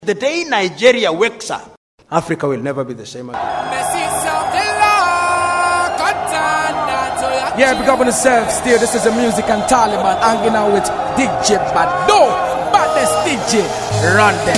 The day Nigeria wakes up, Africa will never be the same again. Yeah, big up on yourself still. This is a music and Taliban hanging out with DJ Bado. Baddest DJ. Run them.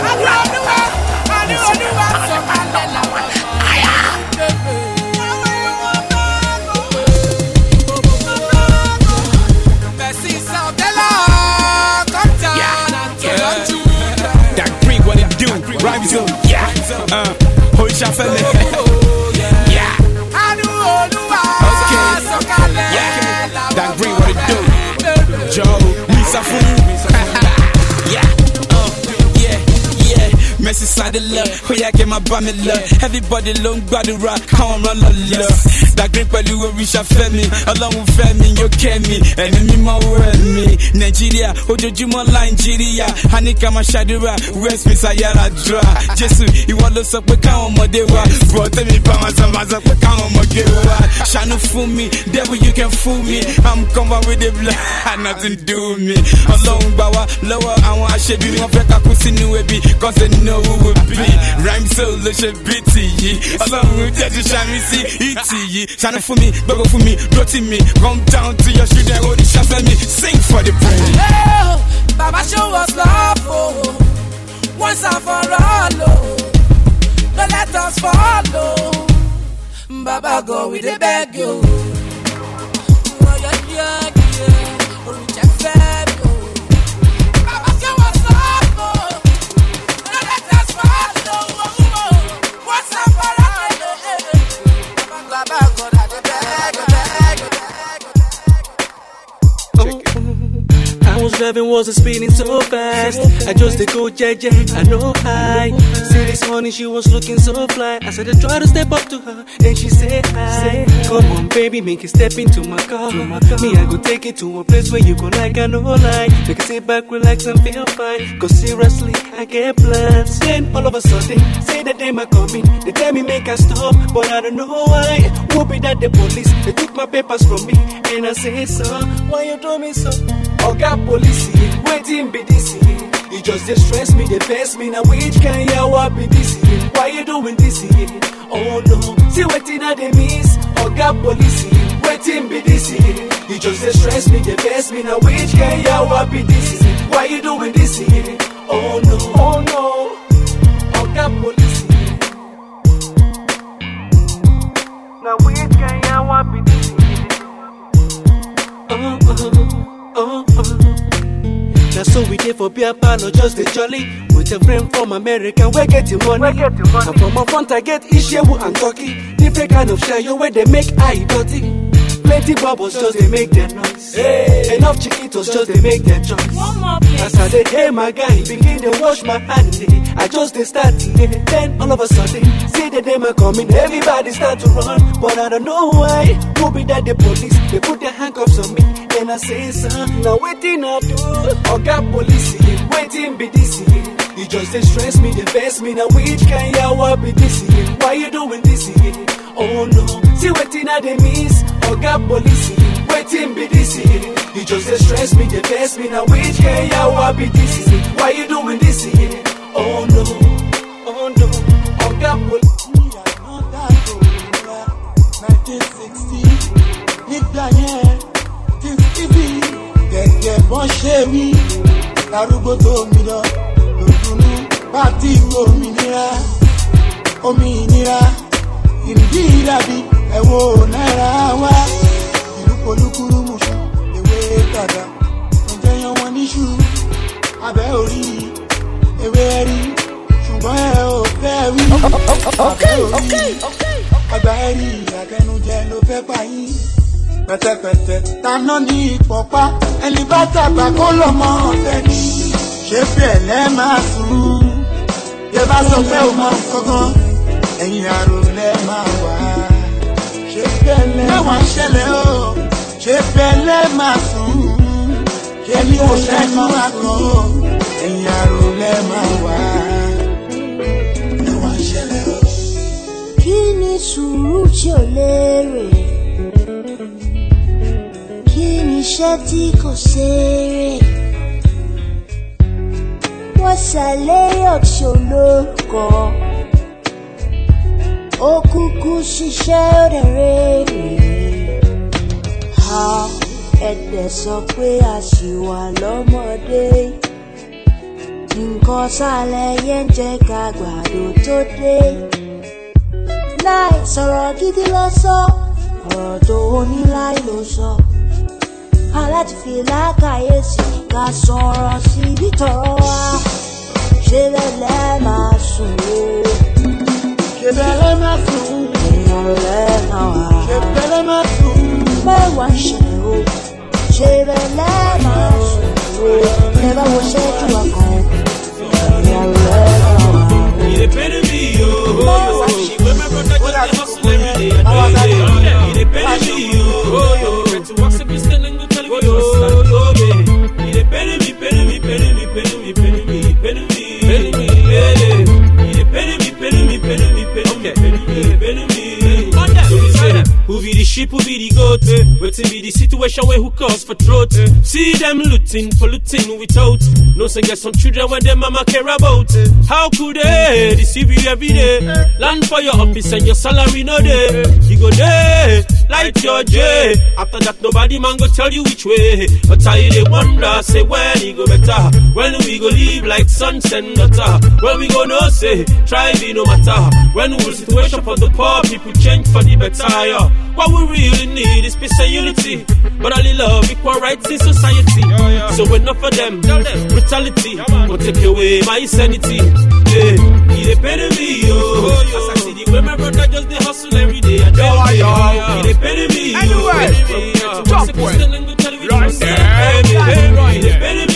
Rhymes on, yeah. Who is your family? Yeah. Okay. Yeah. That green, what it do? Joe, Misa Fool. Yeah. Yeah. Messi side the love. Oh yeah, get my bummy love. Everybody long body rock. Come run the love. That green, but you will reach a family. Along with family, you can me. Enemy, my word me. Nigeria, Ojojumo Nigeria. Hanika Mashadura, West Misayara Dra. Jesus, you want to suck with Kaon Modewa. Brought me Pamasa with Kaon Modewa. Shanu fool me, devil, you can fool me. I'm coming with the blood, nothing do me. Alone, Bawa, lower, I want to shade you. I'm better pussy new baby, cause they know who will be. Rhyme so, let's beat ye. Along with that, you shall see it. Shanu for me, bubble for me, dirty me. Come down to your street and hold the shots at me. Sing for the praise. Oh, Baba show us love, oh. Once and for all, oh. Don't let us follow. Baba go with the bag, yo. Oh, yeah. Oh, reject them, yo. Baba show us love, oh. Don't let us follow, oh. Once and for all, oh. Baba go with the bag, I was driving, wasn't speeding so fast. I just did go JJ, I know I see this honey, she was looking so fly. I said I try to step up to her, then she said hi. Come on baby, make it step into my car. Me, I go take it to a place where you go like I know lie. Make it sit back, relax and feel fine. Cause seriously, I get plans. Then all of a sudden, say that they might coming. They tell me make I stop, but I don't know why. Who be that the police? They took my papers from me, and I say so. Why you do me so? Oh God, police, waiting be this. You just stress me, they face me. Now which can you what be this? Why you doing this? Oh no, see waiting at the miss. Oh God, police, waiting be this. You just stress me, they face me. Now which can you what be this? Why you doing this? Oh no, oh God, police. Now which can you what be this? Now so we did for beer palo, just the jolly. With a friend from America, we're getting money. And from my front I get Ishewu and Turkey. Different kind of shayo where they make eye dirty. Plenty bubbles, just they make their noise. Hey. Enough chiquitos, just they make their choice. As I said, hey my guy, begin to wash my hand. I just they start, then all of a sudden, see the day my coming, everybody start to run. But I don't know why, who be that the police, they put their handcuffs on me. Then I say, son, now waiting I do. Oh God, police, waiting be this. You just they stress me, they face me. Now which can you what be this? Why you doing this? Oh no, see waiting at the miss. Oh God, police, waiting be this. You just they stress me, they face me. Now which can you what be this? Why you doing this? Oh no, oh God, police. 1960, nígbà yẹn, fífi gẹ́gẹ́ bọ́n ṣe wí, darúgbó tó mi lọ, lòdùnú bá ti gbòmìnira, òmìnira, ìrìndí ìdàbí, ẹ̀wọ̀n náírà wá, ìlú polúkúrú mùsùn, ewé kàdá, ǹjẹ́ yan wọn níṣu, abẹ́ orí, ewé rí, ṣùgbọ́n ẹ ò fẹ́ wí, abẹ́ orí, àgbà ẹ̀rí àtẹnujẹ ló fẹ́ pa yín. Pẹ̀tẹ̀pẹ̀tẹ̀ taná ní ìpọ̀pá ẹni bá tàgbà kó lọ́mọ ọ̀fẹ́ ní. Ṣé bẹ́ẹ̀ lẹ́ máa sùn? Yẹ bá sọ pé ó máa kọ́kọ́, ẹ̀yìn àrò lẹ́ máa wà. Ṣé bẹ́ẹ̀ lẹ́ máa ṣẹlẹ̀ o? Ṣé bẹ́ẹ̀ lẹ́ máa sùn? Ṣé ní kò ṣẹ́nu àkọ́? Ẹ̀yìn àrò lẹ́ máa wà. Lẹ́ máa ṣẹlẹ̀ o. Kí ni sùúrù tí ò lérè? Kí ni iṣẹ́ tí kò ṣeré? What's ìsàlẹ̀ òṣòlókọ ó kúkú ṣiṣẹ́ òdèrè ha ẹ̀dẹ̀ sọ pé a ṣì wà lọ́mọdé nǹkan sálẹ̀ yẹn jẹ́ ká gbàdo tó dé láì sọ̀rọ̀ gidi lọ sọ ọ̀rọ̀ tó ní láì ló sọ aláti fi lákàyèsí ká sọ̀rọ̀ sí ibi tọ̀rọ̀ wá ṣe lẹ́lẹ́ máa sùn o ṣe bẹ́lẹ́ máa sùn èèyàn rẹ̀ máa wà ṣe bẹ́lẹ́ máa sùn mẹ́wàá ṣẹlẹ̀ o ṣe lẹ́lẹ́ máa sùn o lẹ́bàá wo ṣẹ́jú ọkàn èèyàn rẹ̀ máa wà o mẹ́wàá ṣẹlẹ̀ Who be the sheep, who be the goat? Waiting be the situation where who calls for throat. See them looting, polluting without. No say get some children when their mama care about. How could they deceive you every day? Land for your office and your salary no day. You go there, light your J. After that nobody man go tell you which way. But I they wonder, say when he go better. When we go live like sons and daughter. When we go no say, try be no matter. When will situation for the poor people change for the better? Yeah. What we really need is peace and unity. But only love, equal rights in society. So enough for them, brutality. But take away my sanity. Yeah, he depend on me, yo. As I see the way my brother just they hustle every day. He depend on me, yo. Top way. Right there. He depend on me,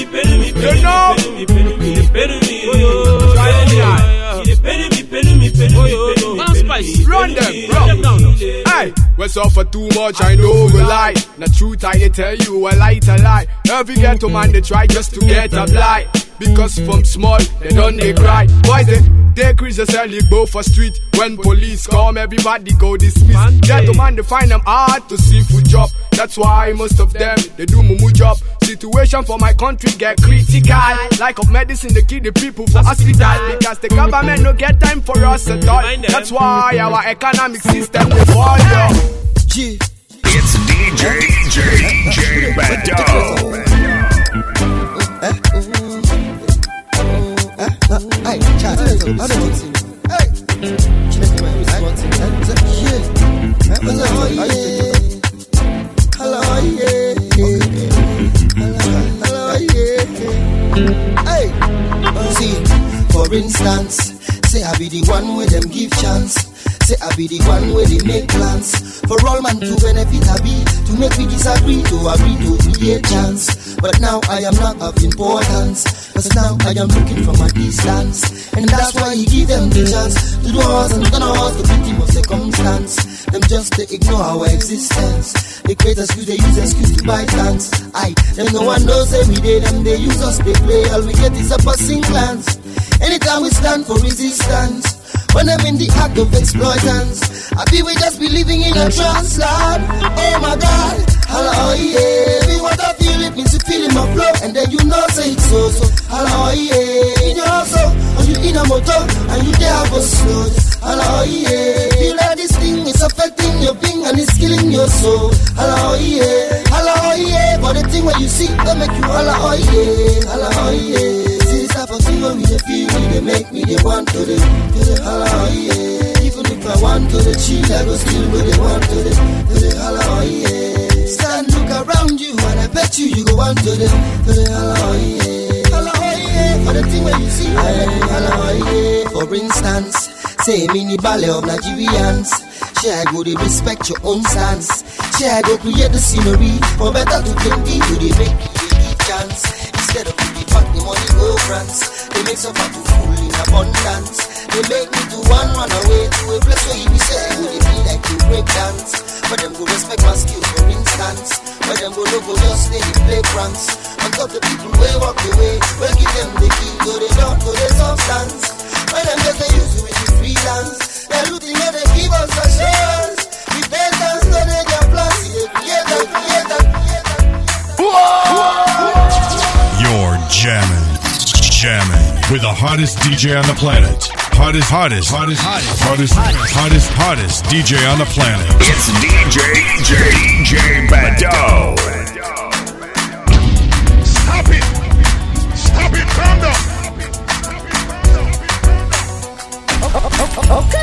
Run them down. Hey, we suffer too much, I know we lie. The truth I dey tell you, a lie to lie. Every ghetto man they try just to get a blight. Because from small, they don't they cry. Boys they crease the go for street. When police come, everybody go dismiss. Ghetto man they find them hard to see food job. That's why most of them, they do mumu job. Situation for my country get critical. Like of medicine, they kill the people for hospital. Because the government no get time for us at all. That's why our economic system they fall down. It's DJ Bado. Hey, chat. Hello, Hey, see, for instance, say I be the one where them give chance. Say I be the one where they make plans. For all man to benefit I be, to make me disagree, to agree to be a chance. But now I am not of importance, cause now I am looking from a distance. And that's why he give them the chance to do us and gonna us the victim of circumstance. Them just they ignore our existence. They create excuse, they use excuse to buy plans. Them no one knows every day, them they use us, they play. All we get is a passing glance. Anytime we stand for resistance, when I'm in the act of exploitance, I be we just be living in a trance land. Oh my God, hello yeah. We want to feel it, means you feel in my flow, and then you know say it's so. Hello yeah. In your house, or you in a motor, and you there go slow. Hello yeah. Feel like this thing is affecting your being and it's killing your soul. Hello yeah. Hello yeah. But the thing when you see, they make you hello yeah. Hello yeah. Type of thing when we they feel me, they make me they want to the hello yeah. Even if I want to the cheat, I go still go they want to the hello yeah. Stand look around you and I bet you go want to the hello yeah. Hello yeah. For the thing when you see, I let you hello yeah. For instance, say mini ballet of Nigerians. Share go they respect your own stance. Share go create the scenery for better to plenty to they make you give chance. Instead of the money go France, they make some to full in abundance. They make me to run away to a place where you be say, would it be like you break dance? But them go respect my skill for instance. But them go look just stay the play pranks. On top the people way walk the way, well give them the key, go they don't go they substance. When them just they use you with the freelance, they're looting and they give us assurance. We pay dance, so they get plans, they create that. You're jamming with the hottest DJ on the planet. Hottest DJ on the planet. It's DJ Bado. Stop it, calm down. Okay.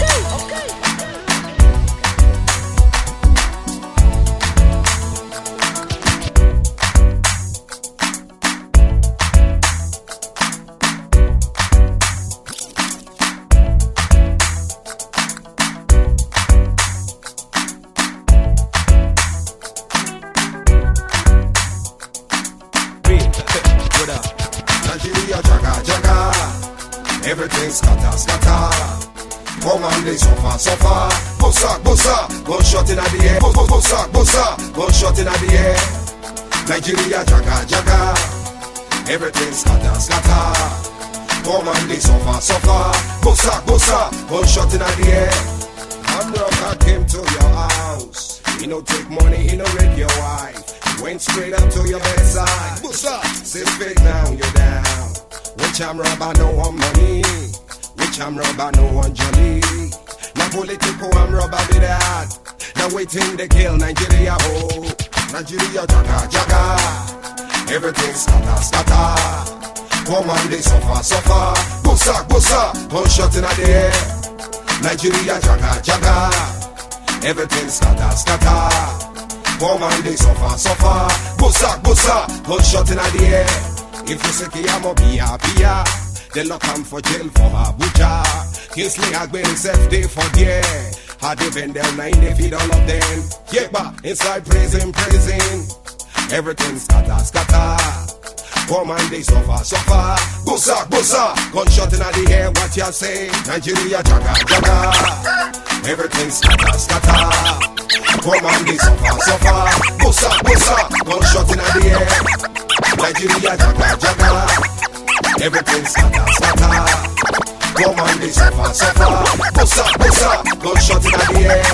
Nigeria jaga, everything scatter. Come on, they suffer. Bossa, gunshot in the air. Bossa, gunshot in the air. Nigeria jaga, everything scatter. Come on, they suffer. Bossa, gunshot in the air. Amroka came to your house. He no take money, he no rape your wife. Went straight up to your bedside. Bossa, sit fake now, you're down. Which I'm robber, no one money. Which I'm robber, no one jolly. Now political, I'm robber with that. Now waiting to kill Nigeria, oh. Nigeria jaga. Everything scatter. Come on, they suffer. Bossa, gunshot in the air. Nigeria jaga. Everything scatter. Come on, they suffer. Bossa, gunshot in the air. If you say Kiyamo Bia, they lock him for jail for Abuja. Kingsley Agbeni himself day for there. Had they been there 9 feet all of them. Yeah, but inside prison. Everything scatter. Come on, they suffer. Bossa, gunshot in the air. What you say? Nigeria jaga. Everything scatter. Come on, they suffer. Bossa, gunshot in the air. Nigeria jaga. Everything scatter. Come on, they suffer. Bossa, gunshot in the air.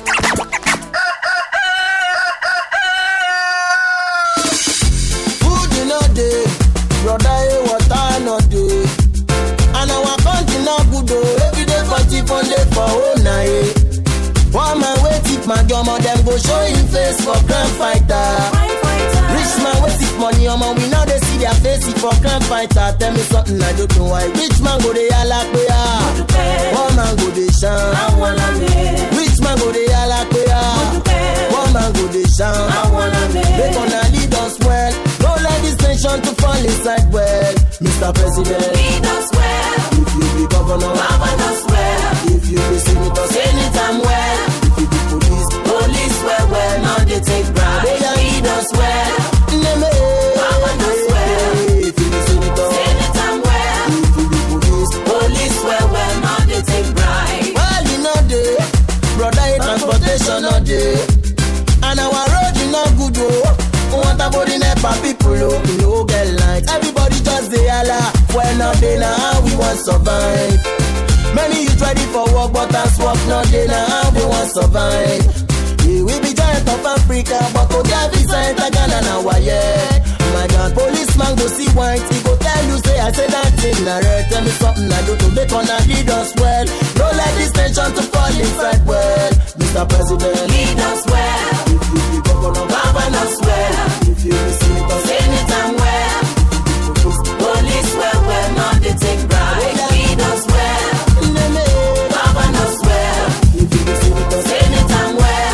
Food in a day, brother, water no day. And our country not good though. Every day for cheap on day for all night. One man wait if my gummo them go show him face for crime fighter. Rich man wait if money we now they see their face for crime fighter. Tell me something I don't know why. Rich man go they yalla koya. One man go they shine. Rich man go they yalla koya. One man go they shine. They gonna lead us well. Don't let this nation to fall inside well. Mr. President, Lead us well. if you be governor, Govern us well. if you be senator, Anytime well. if you be Police well. Now they take bribe. Lead us well. Govern us well. if you be senator, Anytime well. if you be Police well. Now they take bribe. well, you know day, brother, transportation no day, and our road is not good oh. Want a body nepa people oh, we no get light. Everybody just dey holla, well not day now how we want survive. Many youth ready for work, but as work not day now how we want survive. Yeah, we be giant of Africa, but to get visa enter Ghana now why yeah. My God, policeman go see white, he go tell you say I say that thing na red. Tell me something I do to make on a lead us well. Don't let this nation to fall inside well. Mr. President, Lead us well. if you be governor, Govern us well. if you be senator, Anytime well. Police well. Now they take bribe. Lead us well. Govern us well. if you be senator, Anytime well.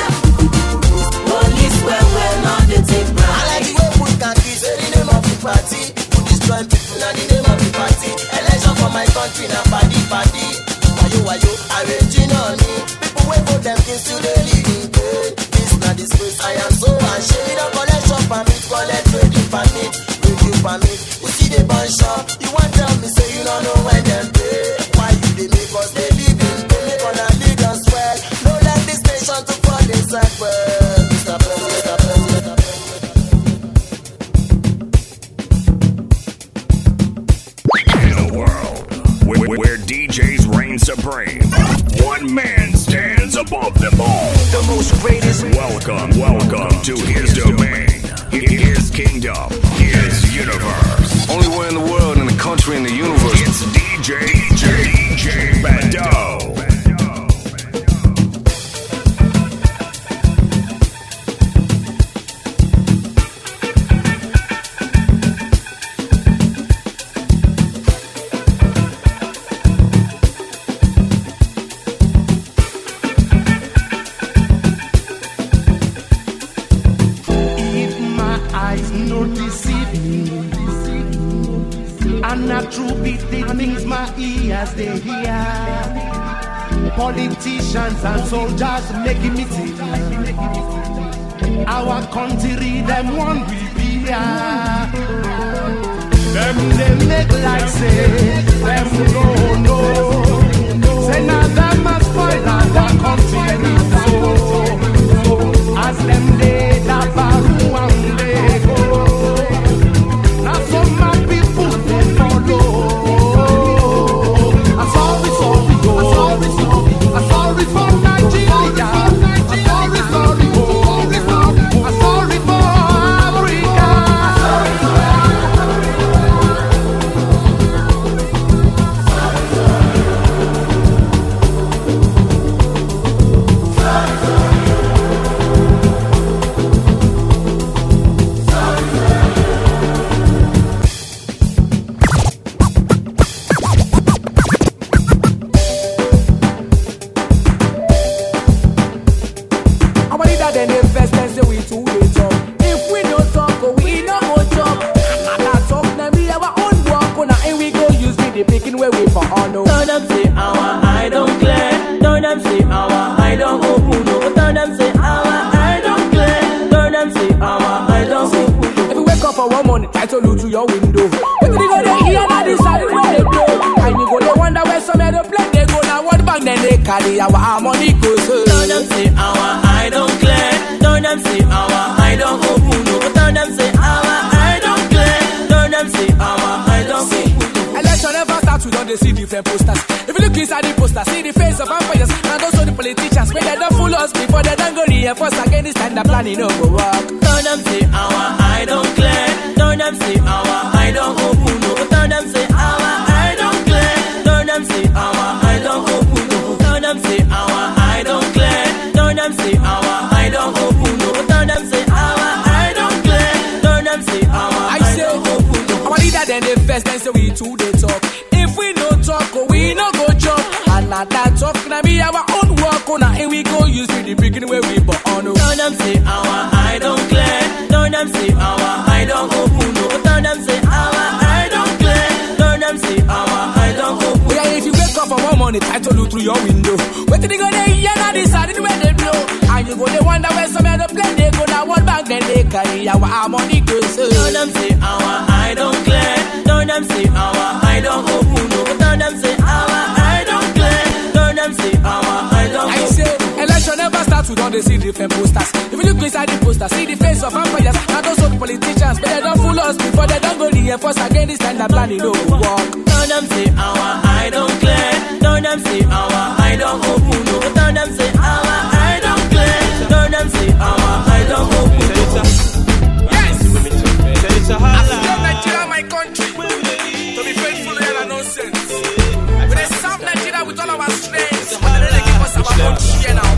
Police well. Now they take I bribe. like the way we can kiss the name of the party. We destroy people now the name of the party. Election for my country now party. Wayo, arranging on me. People wait for them things to they live in pain. This not disgrace, I am so ashamed. Don't collect shop permit, collect trading permit, review permit. You see the bunch up, you want tell me say you don't know when them pay. Why you they make us they live in pain? Gonna lead us well. Don't let this nation to fall inside well. Mr. President. In a world where DJs reign supreme, one man stands above them all. The most greatest. Welcome to his domain, his kingdom, his universe. Only one in the world, in the country, in the universe. It's our ears they hear. Politicians and soldiers making meetings. Our country, them one will be here. Them they make like say, them no. Say now them must spoil our country. So as them they dabaru and they go. Now some my people they follow. I'm sorry go. I'm sorry for Nigeria. I'm sorry go. I'm sorry for Africa. Then the first time say we too dey talk. If we don't talk, we no go talk. And that talk, then we have our own work. And we go use the picking where we for all know. Turn them say our eye don't clear. Turn them say our eye don't open. Turn them say our eye don't clear. Turn them say our eye don't open. If you wake up for one morning, try to look through your window. When you go there, hear that decide where they go. And you go there wonder where some of the plane they go. Now what back then they carry our harmony goes. Turn them say our eye don't clear. Turn them say our eye don't open. Turn them say our eye don't clear. Turn them say our eye don't open. Election never starts, we don't see different posters. If you look inside the poster, see the face of vampires. And also the politicians, when they don't fool us before they don't go reinforce again, this time the planning no go work. Turn them say our eye don't clear. Turn them say our eye don't open. Turn them say our eye don't clear. Turn them say our eye don't open. Turn them say our eye don't clear. Turn them say our eye don't open. Turn them say our eye don't clear. Turn them say our eye don't open. Our leader then the first time say we too they talk. If we no talk, we no go jump. And not that talk, now be our own work. And we go use the beginning where we born. Turn them say our eye don't clear. Turn them say our eye don't open. Turn them say our eye don't clear. Turn them say our eye don't open. Yeah, if you wake up for one morning, try to look through your window. Wait till they go there, yeah, now decided where they blow. And you go they wonder where some of the plane they go. Now one back then they carry our harmony goes. Turn them say our eye don't clear. Turn them say our eye don't open. Turn them say our eye don't clear. Turn them say our eye don't open. I say election never starts, we don't see different posters. If you look inside the poster, see the face of vampires. And also the politicians, but they don't fool us before they don't go reinforce again, this time the planning no go work. Turn them say our eye don't clear. Turn them say our eye don't open. Turn them say our eye don't clear. Turn them say our eye don't open. Yes! It's a hard life. Nigeria, my country. To be faithful and nonsense. We they serve Nigeria with all our strength. But they give us our own share now.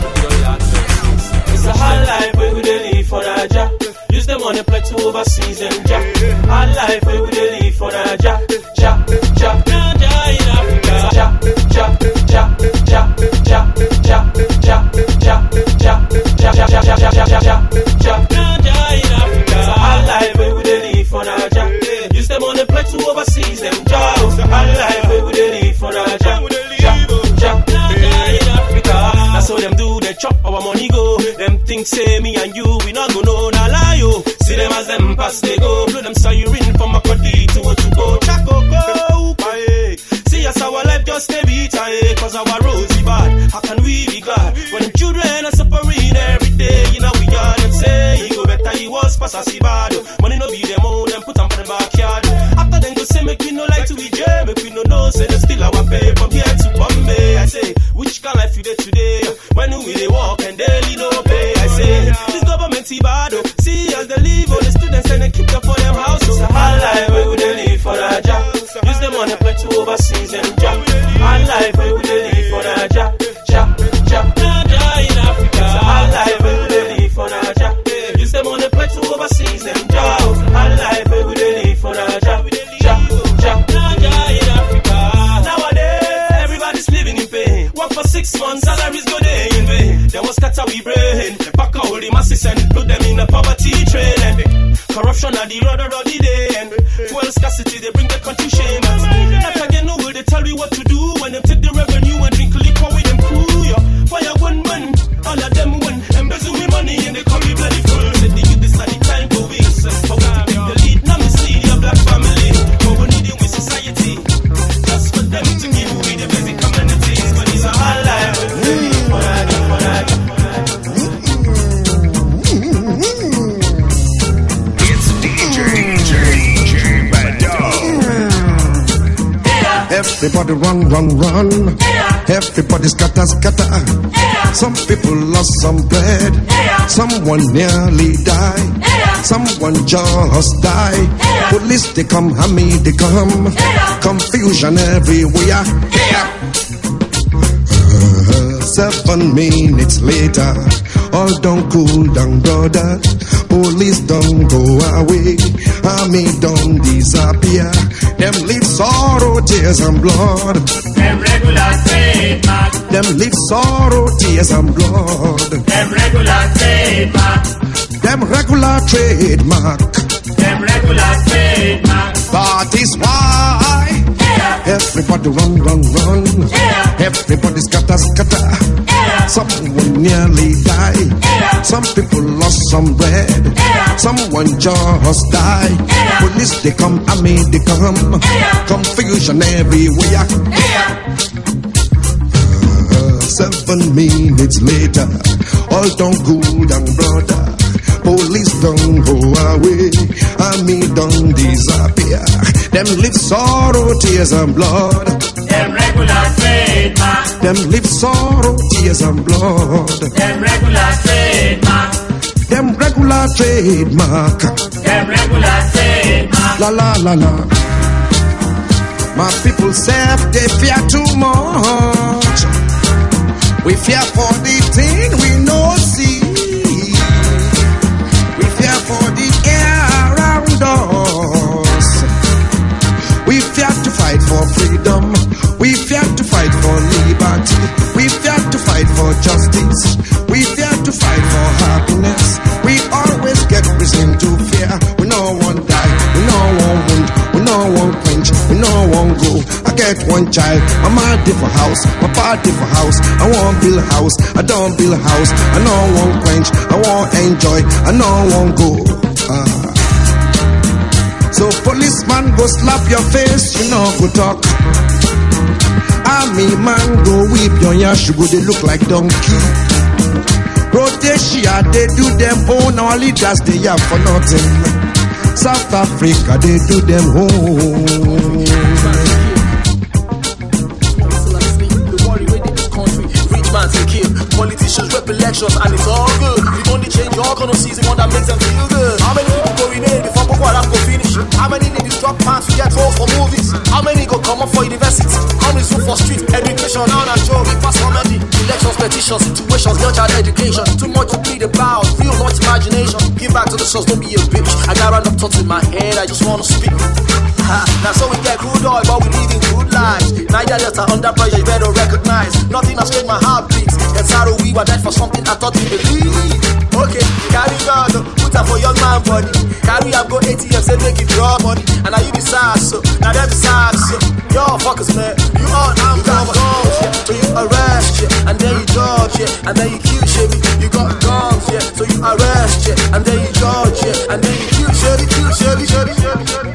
It's a hard life where we dey live for Naija. Use the money play to overseas them ja. Hard life where we dey live for Naija. Ja, ja, Naija in Africa. Ja, ja, ja, ja, ja, ja, ja, ja, ja, ja, ja, ja, ja, ja, ja, ja, Naija in Africa. It's a hard life where we dey live for Naija. Use the money play to overseas them ja. Hard life where we dey live for Naija. Ja, ja, Naija in Africa. That's how them do, they chop our money go. Them things say me and you, we not go know, nah lie yo. See them as them pass they go. Blow them siren from a Makodi to what to go. Chaco go, see us our life just a beat, cause our roads is bad. How can we be glad when them children are suffering every day? You know we are them say, he go better, he was pass as he bad. Money no be them own, them put them for the backyard. After them go say, make we no like to be jam, make we no know, say they still our pay from here to Bombay. I say, which kind of life you dey today? When we dey walk and daily no pay. I say, this government is bad. See as they live, all the students and they keep them for them houses. A hard life where we dey live for Naija. Use the money play to overseas and ja. Hard life where we dey live for Naija. Ja, ja, Naija in Africa. It's a hard life where we dey live for Naija. Use the money play to overseas and ja. Hard life where we dey live for Naija. Ja, ja, Naija in Africa. Nowadays, everybody's living in pain. Work for 6 months, salaries go day in vain. They was scatter we brain. Pack all the masses and put them in a poverty train. And corruption at the order of the day. And fuel scarcity, they bring the country shame. Not again, no will they tell we what Everybody run, run, run. Everybody scatter, scatter. Some people lost some bread. Someone nearly died. Someone just died. Police they come, Hammy they come. Confusion everywhere. 7 minutes later, all don't cool down, brother. Police don't go away. Army don't disappear. Them leave sorrow, tears and blood. Them regular trademark. Them leave sorrow, tears and blood. Them regular trademark. Them regular trademark. Them regular trademark. That is why everybody run, run, run. Everybody scatter, scatter. Someone nearly died. Some people lost some bread. Someone just died. Police they come, army they come. Confusion everywhere. 7 minutes later, all don't cool down, brother. Police don't go away, army don't disappear. Them live sorrow, tears and blood. Them regular trademark. Them live sorrow, tears and blood. Them regular trademark. Them regular trademark. Them regular trademark. La la la la. My people say they fear too much. We fear for the thing we no see. We fear for the air around us. We fear to fight for freedom. We fear to fight for liberty. We fear to fight for justice. We fear to fight for happiness. We always get reason to fear. We no one die. We no one wound. We no one quench. We no one go. I get one child. My mother for house. My party for house. I want build a house. I don't build a house. I no one quench. I want enjoy. I no one go. So policeman go slap your face. You know go talk. Army man go whip your yash. Go they look like donkey. Rhodesia they do them own. Our leaders they have for nothing. South Africa they do them home. Politicians rep elections and it's all good. We only change your gonna see the one that makes them feel good. How many people go remain before Boko Haram go finish? How many need this drop pants to get roles for movies? How many go come up for university? How many look for street education? Now and show we pass comedy. Elections, petitions, situations, young child education. Too much to read about, feel much imagination. Give back to the source, don't be a bitch. I got random thoughts in my head, I just wanna speak. Now so we get good oil, but we living good lives. Niger Delta under pressure, you better recognize. Nothing has changed my heartbeat. It's how we were dead for something I thought we believe. Okay, carry God, put up for young man body. Carry up, go ATM, say make it draw money. And now you decide so, now them decide so. Yo, fuckers man, you all now got guns, yeah. So you arrest, yeah, and then you judge, yeah, and then you kill shit. You got guns, yeah, so you arrest, yeah, and then you judge, yeah, and then you kill shit, kill shit, shit, shit, shit.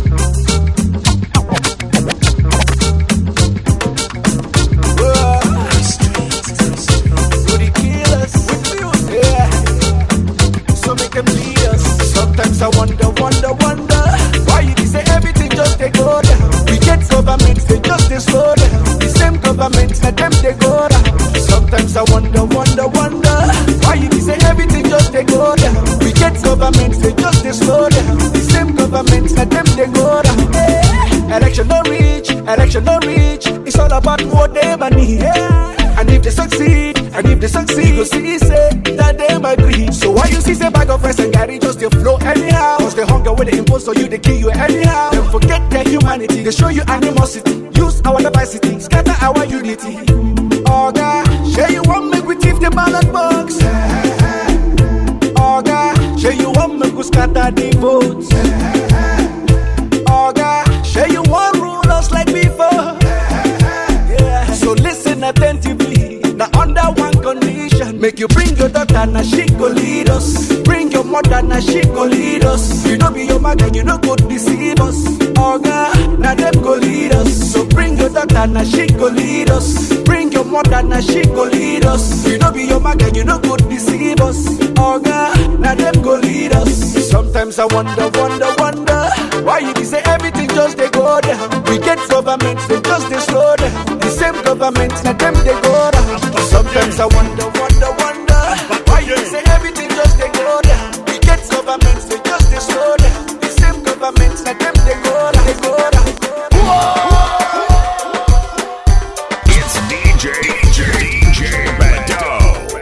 Sometimes I wonder why you say everything just they go down. We get governments, they just they slow down. The same governments, let them they go down. Sometimes I wonder why you say everything just they go down. We get governments, they just they slow down. The same governments, let them they go down. Election no reach. It's all about what they money. And if they succeed, you go see say that they agree. So why you see say bag of rice and carry just they flow anyhow? Cause the hunger when they impose on you, they kill you anyhow. Don't forget their humanity, they show you animosity. Use our diversity, scatter our unity. Oh God, share you want make we thief the ballot box. Oh God, share you want make we scatter the votes. Oh God, share you want rule us like before. Yeah. So listen attentively. Now under one condition, make you bring your daughter, now she go lead us. Bring your mother, now she go lead us. You don't be your mother, you don't go deceive us. Oh God, now them go lead us. So bring your daughter, now she go lead us. Bring your mother, now she go lead us. You don't be your mother, you don't go deceive us. Oh God, now them go lead us. Sometimes I wonder why you say everything just they go down. We get governments, they just they government, now them they go down. Sometimes I wonder why you say everything just they go down. We get government, they just they slow down. The same government, now them they go down, they go down. It's DJ Bado.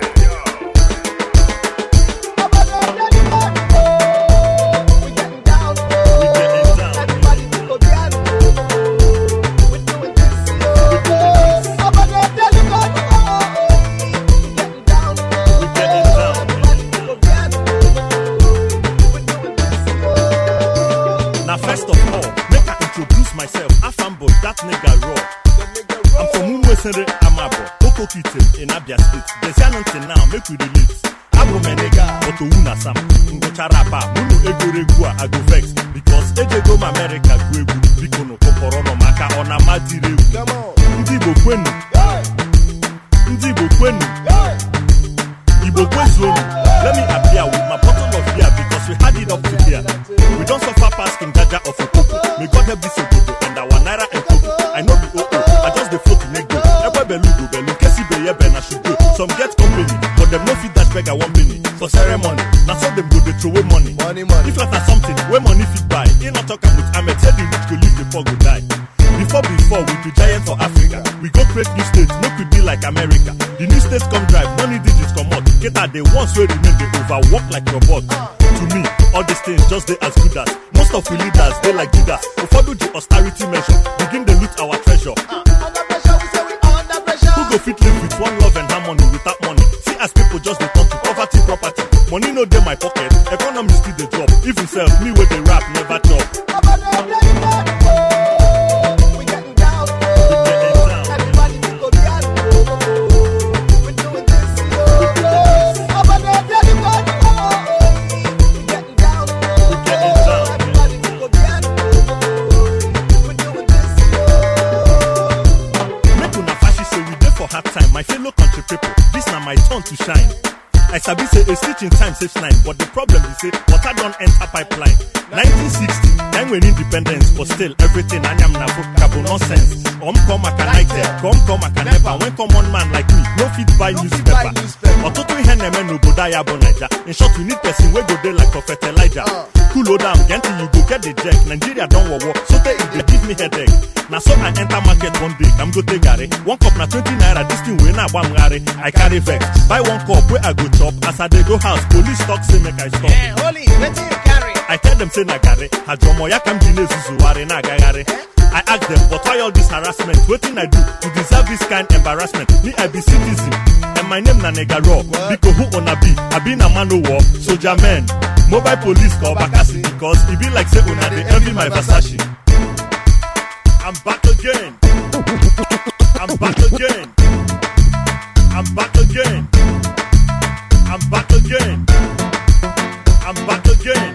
That nigga raw. I'm from Umwesere Amabo, Oko Kitim in Abia State. There's nothing now, make we relate. Abo menega, Oto Una Sam, Ngocharapa, Munu Egoregua, I go vex. Because Ejego America Gwegu, Bikono, Kokorono, Maka, on a Matire. Ndibo Kwenu, Ndibo Kwenu, Ibo Kwezonu. Let me appear with my bottle of beer because we had it up to here. We don't suffer past King Jaja of Okoko. May God help this Okoko and our Naira and Koko. I know the OO, I just the float to make go. Ever Belugo, Belu, Kesi Beye, Ben, I should go. Some get company, but them no fit that beg I 1 penny. For ceremony, now some them go they throw away money. If not are something, where money fit buy. Ain't not talking with Ahmed, tell the rich go live, the poor go die. Before we be giant for Africa. We go create new states, make we be like America. The new states come drive, money digits come out. Get out the ones where remain, they overwork like robots. To me, all these things just they as good as. Most of we leaders, they like Judas. We follow the austerity measure, begin to loot our treasure. Who go fit live with one love and harmony without money? See as people just they turn to poverty property. Money no dey my pocket, economy still the job. If you sell, me with the rap never chop. My fellow country people, this now my turn to shine. I sabi say a stitch in time saves 9, but the problem is say water don't enter pipeline. 1960, time when independence, but still everything I am now cabo nonsense. Come a connected, come a never. When common man like me, no fit buy newspaper. Ototo ihene no bodaya bonaja. In short, we need person we go there like Prophet Elijah. Cool down, gentle you go get the jack. Nigeria don't work, so they give me headache. Now so I enter market one day, I'm go take gare. 1 cup na 20 naira, this thing we na bam gare. I carry vex, buy 1 cup where I go chop. As I dey go house, police talk say make I stop. Yeah, holy, wetin you carry? I tell them say na gare. Hajomo ya kam dine zuzuware na gare. I ask them, but why all this harassment? Wetin I do to deserve this kind embarrassment? Me I be citizen, and my name na Nega Raw. Because who wanna be? I be na man of war, soldier man. Mobile police call Bakasi because it be like say una dey envy my Versace. I'm back again. I'm back again. I'm back again. I'm back again. I'm back again.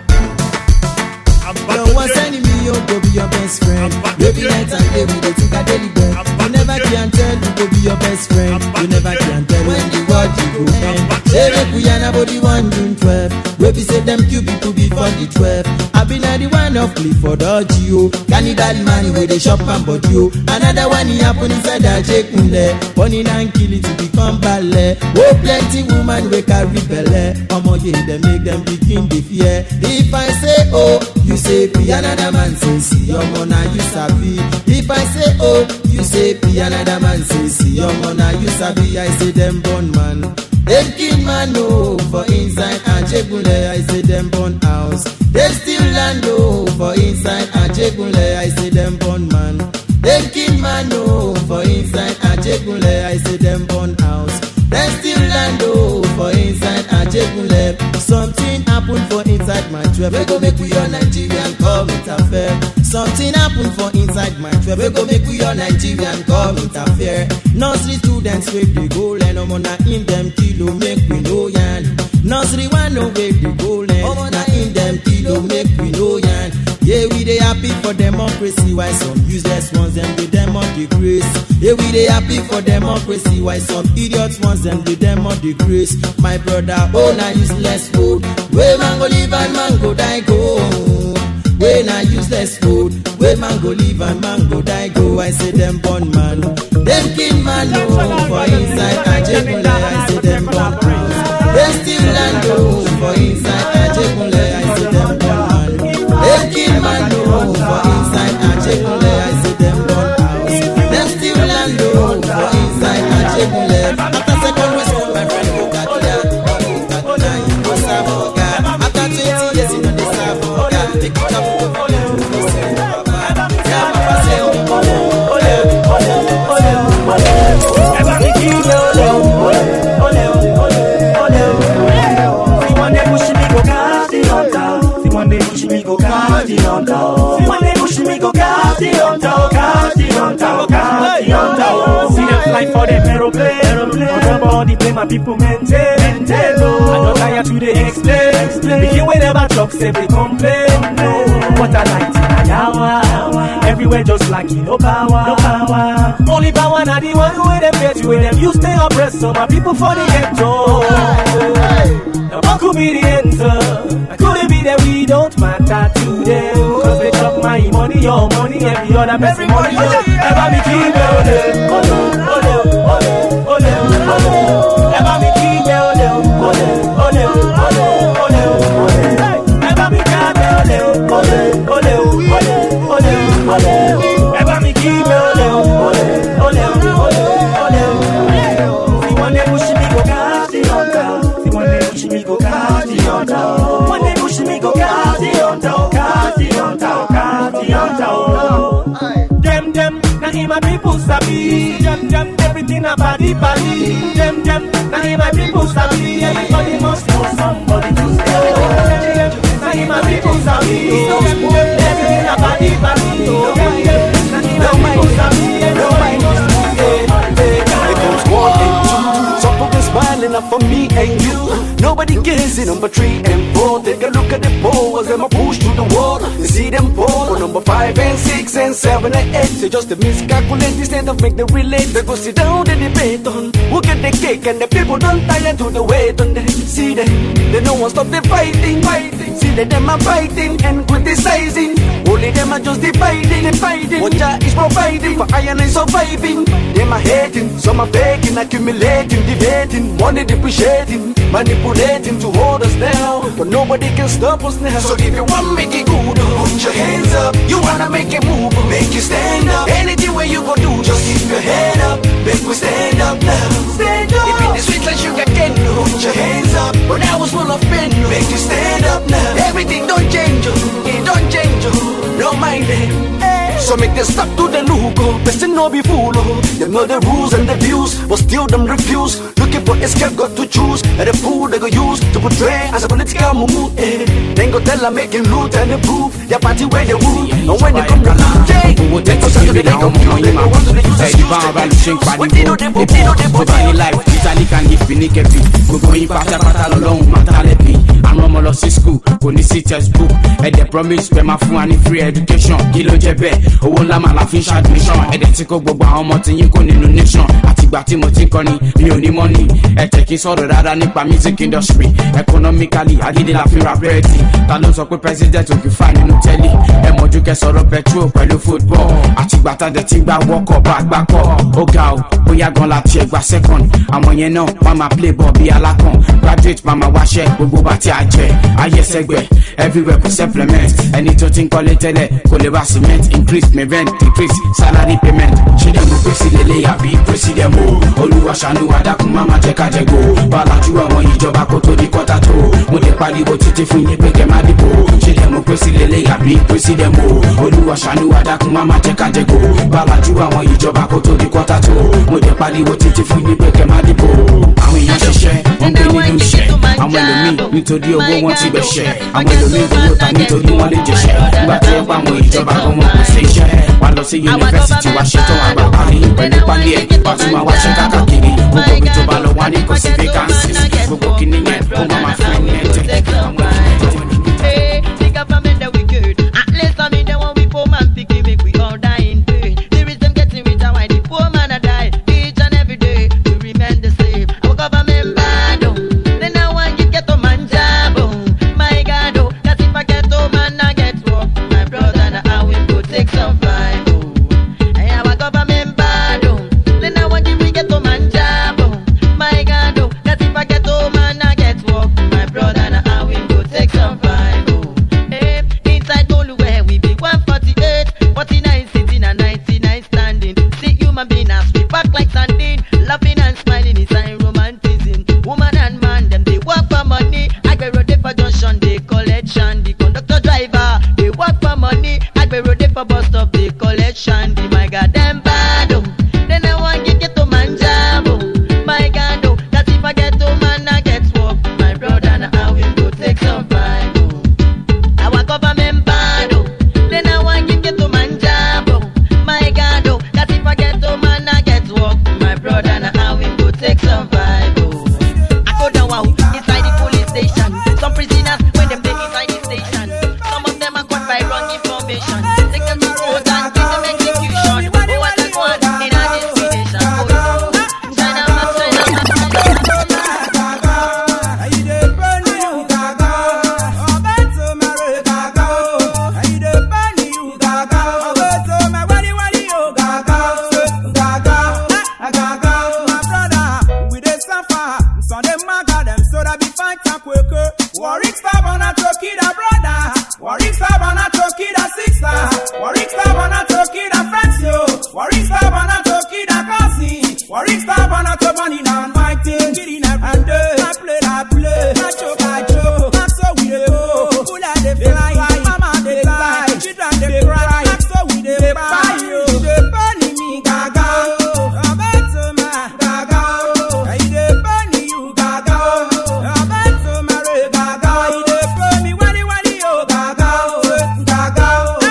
I'm back again. Your worst enemy, you go be your best friend. Baby night and day we dey take a daily bread. You never can tell who go be your best friend. You never can tell when the world you go end. Say make we yarn about the 1 June 12. Baby say them cute people before the 12. I been at the one of Clifford Orgio. Cannibal man where they shop and body you. Another one he happen inside the Jekunle. Bunny and kill it to become ballet. Oh plenty woman we carry belly. Omo yeah they make them begin the fear. If I say oh, you say be another man say see your mona you sabi. If I say oh, you say be another man say see your mona you sabi. I say them born man. Them kill man no for inside and Jekunle. I say them born house. They still land for inside and Jekunle. I say them born man. Them kill man no for inside and Jekunle. I say them born house. They still land for inside and Jekunle. Something happen for inside my 12. We go make we all Nigerian come interfere. Something happen for inside my 12. We go make we all Nigerian come interfere. Nursery students wave they go learn. Omo na in them kilo make we know yan. Nursery one no wave they go learn. Omo na in them kilo make we know yan. Yeah, we dey happy for democracy, while some useless ones them dey demo the grace. Yeah, we dey happy for democracy, while some idiots ones them dey demo the grace. My brother, oh na useless food. Where man go live and man go die go. Where na useless food. Where man go live and man go die go. I say them born man. Them kill man no for inside Ajegunle, I see them burn house. They steal land no for inside Ajegunle, I see them burn house. They kill man no for inside Ajegunle, I see them burn house. They steal land no for inside Ajegunle. After secondary school, my friend go Kaduna, you go serve oga. After 20 years, you know they serve oga. They go chop for the See them fly for them aeroplane. On the body play my people maintain. I don't tire to the explain. Begin whenever trucks say they complain. What I like in Ayawa. Everywhere just like no power. Only power na the one where them get you. Where them you stay oppressed. So my people for the ghetto. Now what could be the answer? Could it be that we don't matter to them? Cause they chop my money, your money, every other person money. Ever me keep it, ever me keep it, ever me keep See one day push me go catch the hunter. See one day push me go catch the hunter. One day push me go catch the hunter. Them, now in my people sabi. Them, everything about the body. Them, now in my people sabi. Everybody must know somebody to stay. Now in my people sabi. Everything about the body. Now in my people sabi. Everybody must know. It comes 1 and 2. Some people smiling up for me and you. Nobody cares in number 3 and 4. Take a look at the polls, them a push to the wall. You see them poll for number 5 and 6 and 7 and 8. They just to miscalculate instead of make them relate. They go sit down and debate on who get the cake, and the people don't tire to the weight on them. See them, they no one stop the fighting. See them are fighting and criticizing. Only them are just dividing. What Jah is providing for iron and surviving. Them are hating, some are faking, accumulating, debating, money depreciating, manipulating to hold us down. But nobody can stop us now. So if you want to make it good, put your hands up. You wanna make it move, make you stand up. Anything where you go do, just keep your head up. Make we stand up now. Stand up. If in the streets like sugar cane, put your hands up. When I was full of pain, make you stand up now. Everything don't change, it don't change, no mind it. So make them stop to the look, person no be fool. They know the rules and the views, but still them refuse. Looking for escape, got to choose. And the fool they go use to portray as a political mood. Then go tell them making loot and improve their party where they rule. And when they come to they go to the come to the want to the use as what they know they life, Italy can give me kepi. Go going pata along, mentality. I'm on my school, go ni see textbook. And they promise me my phone and free education. Kilo jebe, owó ńlá máa la fi ń ṣàdmission. Ẹ̀dẹ̀ tí kò gbogbo àwọn ọmọ tí yín kò nínú nation. Àtìgbà tí mo ti ń kọ́ni, mi ò ní money. Ẹ jẹ́ kí n sọ̀rọ̀ rárá nípa music industry. Economically, agídí la fi ra búrẹ́dì. Ta ló sọ pé president ò kì í fà nínú tẹ́lì? Ẹ mọ̀jú kẹ́ sọ̀rọ̀ petrol pẹ̀lú football. Àtìgbà tá dẹ̀ ti gbà wọ́kọ̀ bá gbà kọ́. Ó ga o, bóyá gan la tiẹ̀ gba second. Àwọn yẹn náà wọ́n máa play ball bí alákàn. Graduate máa máa wáṣẹ́ gbogbo bá ti àjẹ́. Ayẹ́sẹ̀gbẹ̀ everywhere kò supplement. Ẹni tó ti ń kọ́lé tẹ́lẹ̀ kò lè bá cement. Increase my rent, decrease salary payment. Ṣé dem go pèsè lélẹ̀ àbí pèsè dem o? Olúwa ṣàánú wa dákun má má jẹ́ ká jẹ go. Bàlájú àwọn ìjọba kó tó di kọ́tà tó. Mo lè pariwo títí fún yín pé kẹ́ má dìbò. Ṣé dem go pèsè lélẹ̀ àbí pèsè dem o? Olúwa ṣàánú wa dákun má má jẹ́ ká jẹ go. Bàlájú àwọn ìjọba kó tó di kọ́tà tó. Mo lè pariwo títí fún yín pé kẹ́ má dìbò. Àwọn èèyàn ṣiṣẹ́, wọ́n gbé nínú iṣẹ́. Àwọn ẹlòmíì nítorí owó wọn ti bẹ̀ṣẹ̀. Àwọn ẹlòmíì gbowó ta nítorí wọ́n lè jẹ̀ṣẹ̀. Nígbà tí ẹ pa àwọn ìjọba ọmọ kò sí iṣẹ́. Wà lọ sí yunifásitì wá ṣetán àgbà parí. Pẹ̀lú pálí ẹ̀ wá tún máa wá ṣe kákàkiri. Gbogbo ibi tó bá lọ wá ní kò sí vacancies. Gbogbo kìíní yẹn kó máa máa fún ẹ̀ tẹ̀. The government that we good. At least I mean the one we poor man picky make we all die in pain. The reason getting richer why the poor man a die each and every day to remain the same. Our government bad oh. Then now one you get to man job oh. My God oh. Cause if I get to man I get work. My brother now I will go take some fine oh. And our government bad oh. For instance, one out of money now, fighting, getting up and day. I play, I choke, that's so we dey go. Full of the fly, mama they fly, children they cry, that's so we dey buy you. They burn me, gaga, Roberto ma, gaga, they burn you, gaga, Roberto ma, gaga, they burn me, wali, oh, gaga, gaga,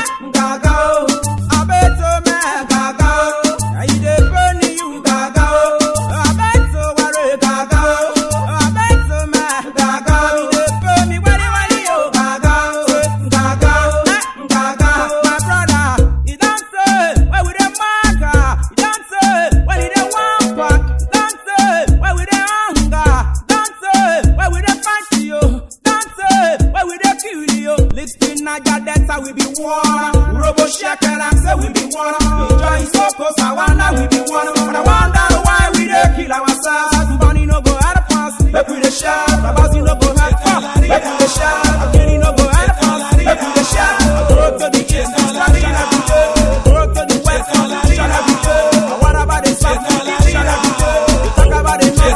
Roberto ma, gaga, they burn you, gaga, Roberto ma, gaga, Roberto ma, gaga, they burn me, wali, oh, gaga, gaga, my brother, you don't say, where we the marker, you don't say, where we the one pack, don't say, where we the hunger, don't say, where we the fight you, don't say, where we the kill you, listen, Naja, that's how we be one, Robo Shekel, and say we be one, Join Sokos, I wonder we be one, but I wonder why we the kill ourselves, money no go out of us, make we the shout, Babasi no go out of us, make we the shout, Kenny no go out of us, make we the shout, go to the east, every day, go to the west, every day, what about the south, every day, talk about the north,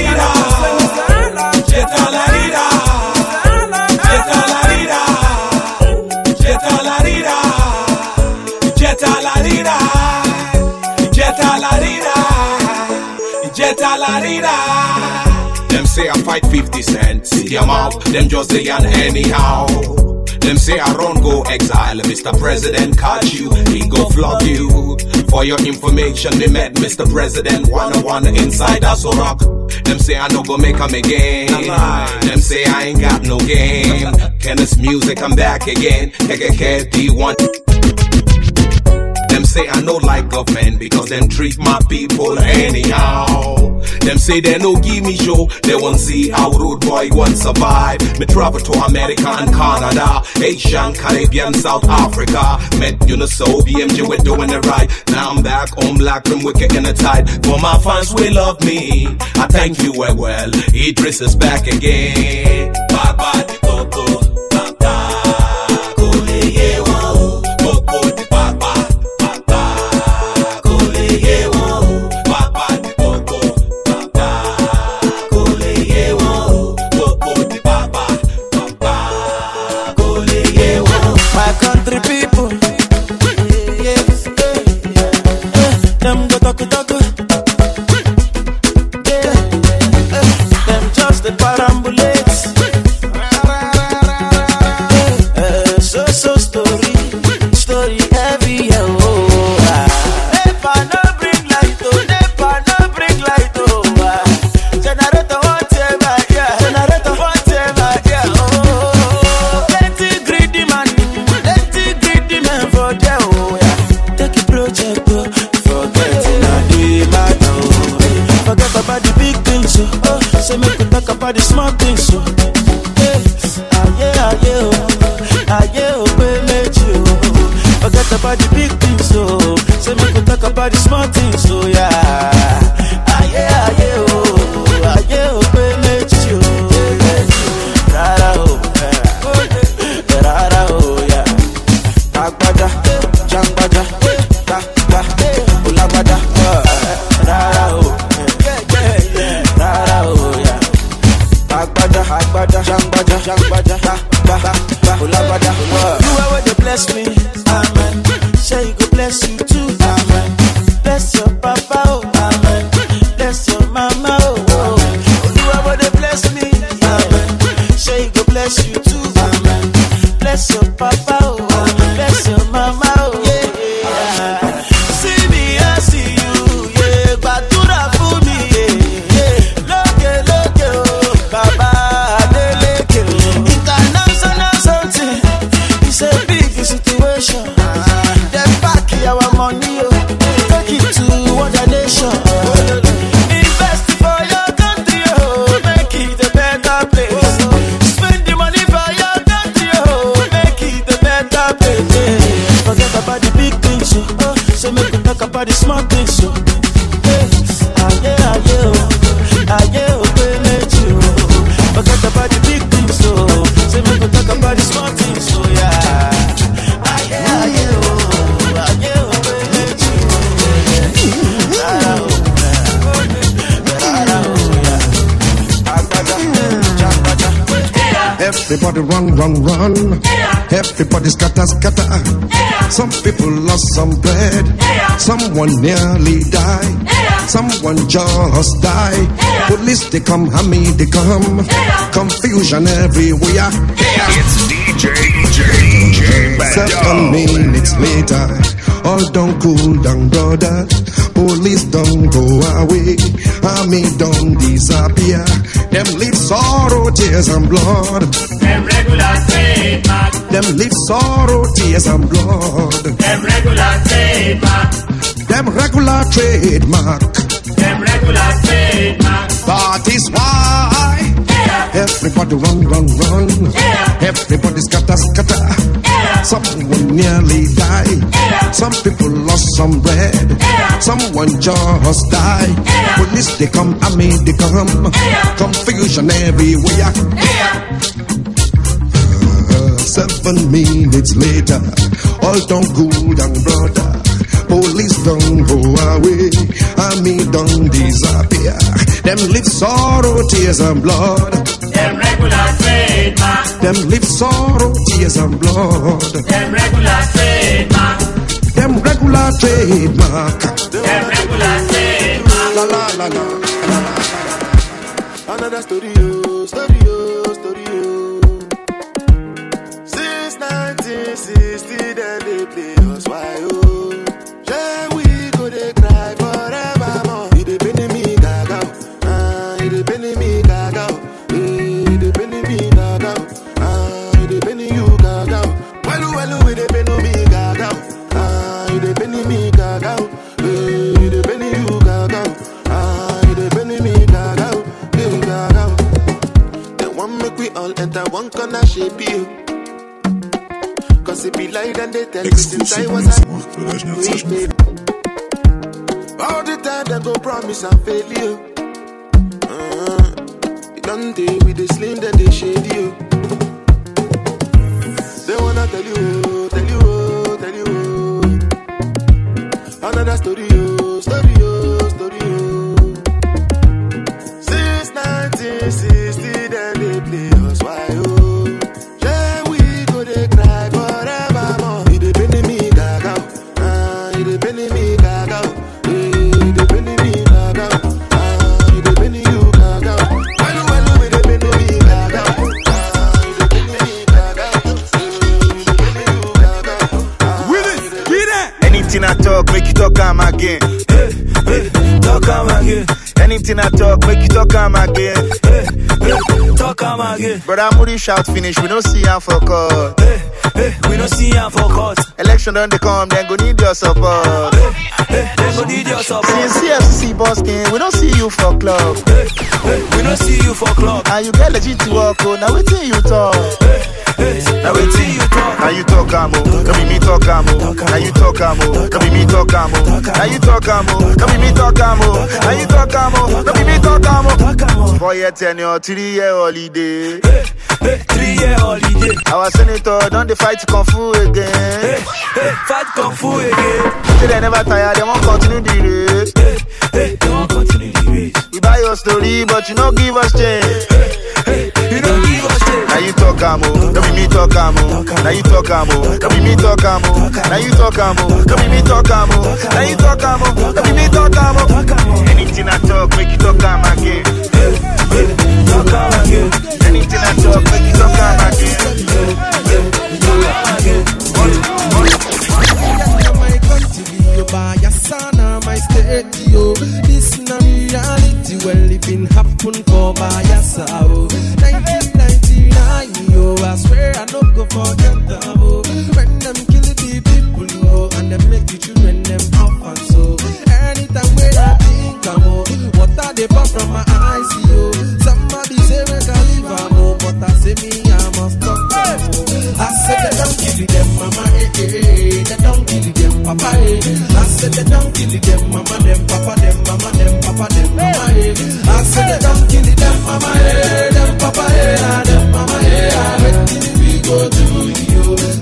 Them say I fight 50 cents, see them out, them just they and anyhow. Them say I run go exile, Mr. President catch you, he go flog you. For your information, they met Mr. President one inside Aso Rock. Them say I no go make 'em again. Them say I ain't got no game. Kenneth's music, I'm back again. D1. Them say I no like government because them treat my people anyhow. Them say they no give me show, they won't see how rude boy won't survive. Me travel to America and Canada, Asian, Caribbean, South Africa. Met you know so BMJ we're doing it right. Now I'm back home black from wicked in the tide. For my fans will love me, I thank you well. Idris is back again. Baba di Coco, Baba, Kole Yewo, Coco di Baba. The small things, so forget about the big things, so say me could talk about the small things, so yeah, you are where they bless me, amen. Say you go bless you too, amen. Bless your Everybody run, run, run. Everybody scatter, scatter. Some people lost some bread. Someone nearly died. Someone just died. Police they come, Hammy they come. Confusion everywhere. It's DJ 7 minutes later, all don't cool down, brother. Police don't go away. Army don't disappear. Them leave sorrow, tears and blood. Them regular trademark. Them leave sorrow, tears and blood. Them regular trademark. Them regular trademark. Them regular trademark. That is why everybody run, run, run. Everybody scatter, scatter. Someone nearly died. Some people lost some bread. Someone just died. Police they come, army they come. Confusion everywhere. 7 minutes later, all don't cool down, brother. Police don't go away, army don't disappear. Them leave sorrow, tears and blood. Them regular trademark. Them leave sorrow, tears and blood. Them regular trademark. Them regular trademark. Them regular trademark. La la la la. Another story, oh, story, oh, story, oh. Since 1960, then they play us why, oh. Yeah, we go they cry forevermore. It depend me gaga, it depend me gaga, it depend me gaga, it depend you gaga. Well, it depend me gaga, it depend me gaga, it depend you gaga, it depend me gaga, gaga. Then one make we all enter one corner shape you. Cause it be like and they tell me since I was a all the time they go promise and fail you. It don't they with the slim then they shade you. They wanna tell you, tell you, tell you. Another story, oh, story, oh, story, oh. Since 1960 then they play us why, oh. Yeah, we go they cry forevermore. It depend me gaga, it depend me gaga, it depend me gaga, it depend you gaga. Well, it depend me gaga, it depend me gaga, it depend you gaga. Willis, get it. Anything I talk, make you talk am again. Talk am again. Anything I talk, make you talk am again. Talk am again. Brother Moody shout finish, we don't see him for court. We don't see him for court. Election don't they come, then go need your support. Then go need your support. Since CFC busking, we don't see you for club. We don't see you for club. Now you get legit to work, oh, now wait till you talk. Now wait till you talk. Now you talk amo, come be me talk amo. Now you talk amo, come be me talk amo. Now you talk amo, come be me talk amo. Now you talk amo, come be me talk amo. 4 year tenure, 3 year holiday. 3 year holiday. Our senator don't they fight kung fu again. Fight kung fu again. Till they never tire, they won't continue the race. They won't continue the race. We buy your story, but you don't give us change. You don't give us change. Now you talk amo, come be me talk amo. Now you talk amo, come be me talk amo. Now you talk amo, come be me talk amo. Now you talk amo, come be me talk amo. Anything I talk, make you talk am again. Talk am again. Anything I talk, make you talk am again. My country, by your son, my state, yo. This na reality, well, it been happen for by your soul. 1999, yo, I swear I don't go forget them, oh. When them kill the people, yo, and them make the children them off and so. Anytime when I think I'm what are they pop from my eyes, yo. Somebody say make I leave, but I say me, I must talk. I said they don't kill them, mama, they don't kill them, papa, I said they don't kill them, mama, them, papa, them, mama, them, papa, them, mama, I said they don't kill them, mama, them, papa, them, mama, wait till we go to you,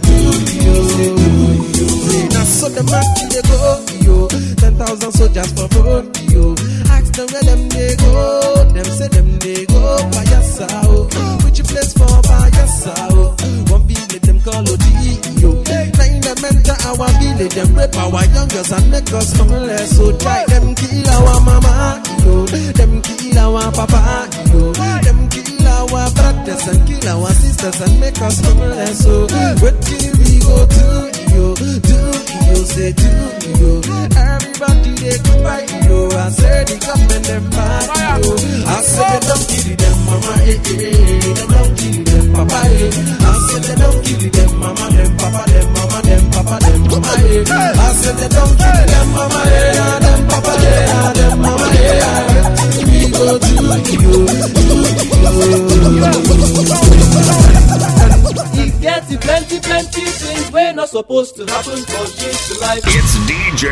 now so the market they go, yo, 10,000 soldiers for road, yo, ask them where them they go, them say them they go, by your side, which place for by your side. rape our young girls and make us homeless. So try them kill our mama, yo. Them kill our papa, yo. Them kill our brothers and kill our sisters and make us homeless. So what till we go to, yo? Say do, yo. Everybody they cry, yo. I say the government them bad, yo. I say they don't kill them mama, they don't kill them papa, I say they don't kill them mama, them papa, them mama, them papa, them mama, I say they don't kill them mama, them papa, them mama, we go to you. It gets plenty things we're not supposed to happen for this life. It's DJ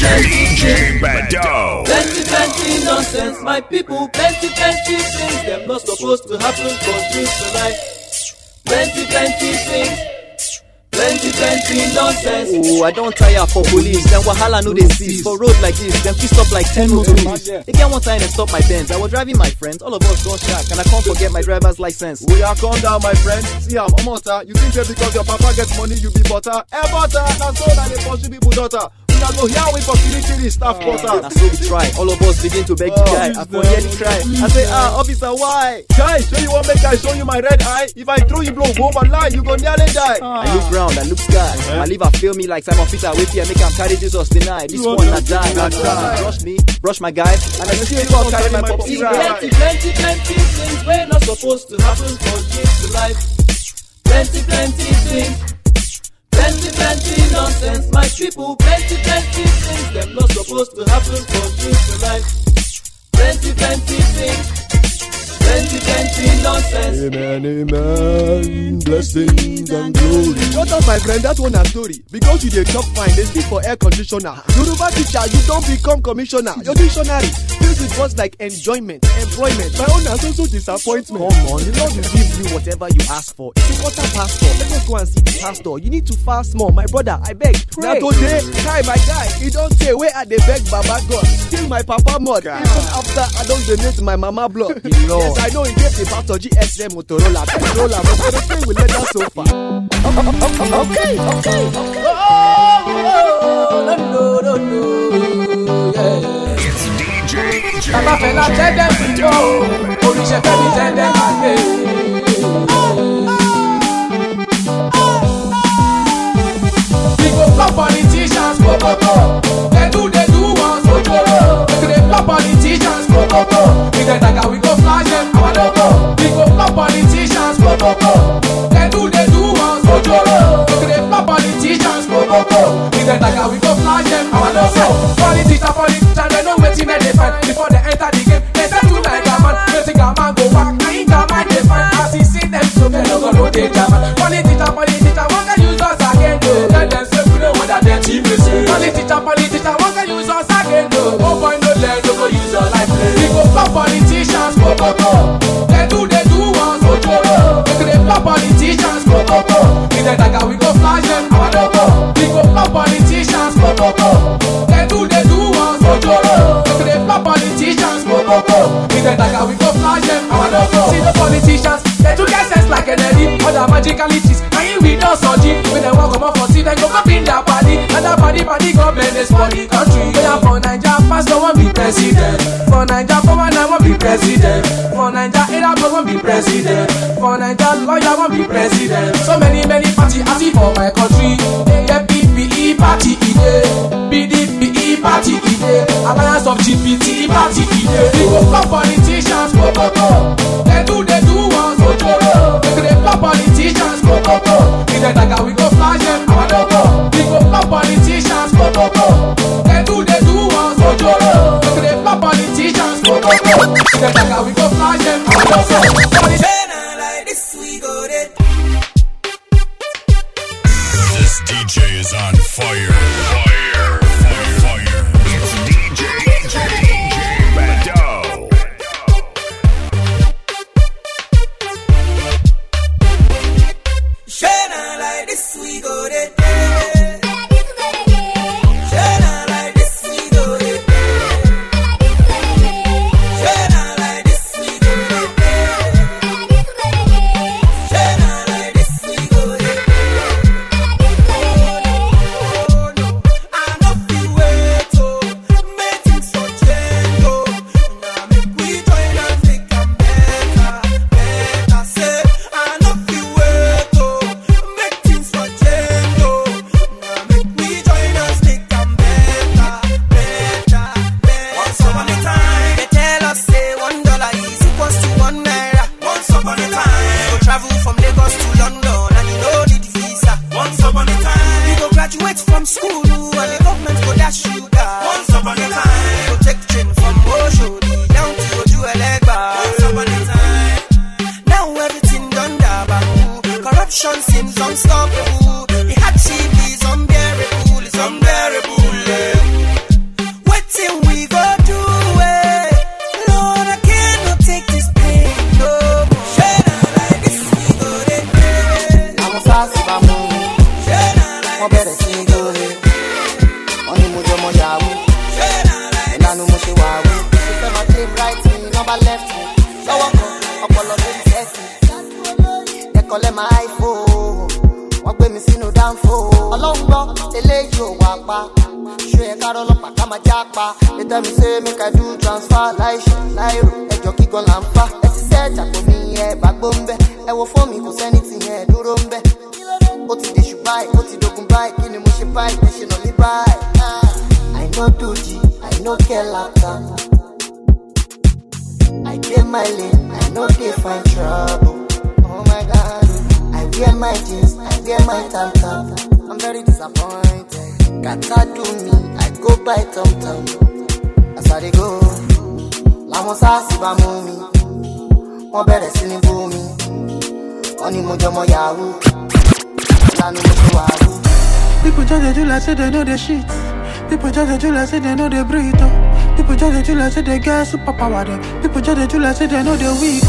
Bado. Plenty nonsense, my people. Plenty things them not supposed to happen for this life. Plenty things. Plenty nonsense. Oh, I don't tire for police. Then wahala no they cease. For road like this, them fist up like 10 motorists. They get one time and stop my Benz. I was driving my friends. All of us got shot. And I can't forget my driver's license. We are calm down, my friend. See, I'm Omota. You think that because your papa gets money, you be butter? Butter. That's so that they pursue people daughter. We are go here with for killing staff quarter. That's so we try. All of us begin to beg the guy. I forget the cry. I say, officer, why? Guy, so you want make I show you my red eye? If I throw you blow bomb and lie, you go nearly die. I look round, I look sky. My liver feel me like Simon Peter with you. I make him carry Jesus deny. This one not die. Brush me, brush my guy, and I still can't carry my popsy ride. Plenty things we're not supposed to happen for this life. Plenty things. Plenty nonsense, my people. Plenty things them not supposed to happen for this life. Plenty things. Plenty nonsense. Amen. Blessings and glory. Shut up, my friend. That one a story. Because you dey chop fine, they speak for air conditioner. Yoruba teacher, you don't become commissioner. Your dictionary fills with words like enjoyment, employment. My own is also disappointment. Come on, the Lord will give you whatever you ask for. It's a quarter past 4. Let us go and see the pastor. You need to fast more, my brother. I beg. Pray. Now today, hi my guy. He don't say where I dey beg Baba God. Still my papa mud. Even after I don't donate my mama blood. Yes, I know he gave the pastor GSM Motorola, but the thing will let us so far. Okay. No, yeah. It's DJ. Baba Fela tell them to go. Orisha Femi tell them again. We go flop politicians, go. They do once, go. They flop politicians, go. We get that we go flash them, our logo. We go flop politicians, go. They do once, go. They flop politicians, go. We get that we go flash them, our logo. Politicians, they know what's in the defense. Before they enter the game, they say to like a man. They think a man go back, I ain't a man defense. As he see them, so they don't go no danger, man. Politician, one can use us again, though. Let them say we know what that them team is. Politician, one can use us again, though. Oh boy, no, let no go use your life. We go flop politicians, go. They do once, go. They flop politicians, go. We get that we go flash them, our logo. We go flop politicians, go. They do once, go. They flop politicians, go. We get that we go flash them, our logo. See the politicians, they do get sense like Kennedy. Other magicalities, and you we know surgery. When they walk come up for see, they go up in their body. And that body government is for the country. They are for Nigeria, pass no one be president. For Nigeria, for one I won't be president. For Nigeria, Arab won't be president. For Nigeria, lawyer won't be president. So many parties I see for my country. AFPE party ide, BDP party ide, Alliance of GPT party ide. We go flop politicians, go. They do once, go. They flop politicians, go. We get that we go flash them, our logo. We go flop politicians, go. They do once, go. They flop politicians, go. We get that we go flash them, our logo. Like this, we go there. This DJ is on fire. It's DJ Bado. Shine like this, we go there. Shine like this, we go there. Shine like this, we number left me. Lọ́wọ́ kan, ọpọlọ lórí sẹ́ẹ̀sì. Ẹ̀kọ́lẹ̀ máa iPhone, wọ́n gbé mi sínú dáńfó. Ọlọ́run gbọ́, eléyìí ò wá pa. Ṣé ẹ kárọ̀ ọlọ́pàá ká máa já pa? They tell me say make I do transfer láìṣe láìrò. Ẹjọ́ kíkan là ń fa. Ẹ ti sẹ́ẹ̀jà kò ní ẹ bàgbó ń bẹ́. Ẹ wo fóònù kò sẹ́ni tí yẹn dúró ń bẹ́. Ó ti dèṣù báyìí, ó ti dogun báyìí. Kí ni mo ṣe báyìí? Ẹ ṣe nà mí báyìí. I no do G, I no care laughter. I get my lane, I no dey find trouble. Oh my God, I wear my jeans, I wear my tam-tam. I'm very disappointed. Kata do me, I go buy tom-tom. As I dey go, làwọn sáàsì bá mú mi. Wọ́n bẹ̀rẹ̀ sí ní bú mi. Wọ́n ní mo jọmọ yahoo. Lánàá mo ṣe wàhálù. People just dey do like say they know the shit. People just dey do like say they know the breathe. People just dey do like say they get superpower. People just dey do like say they know the weak.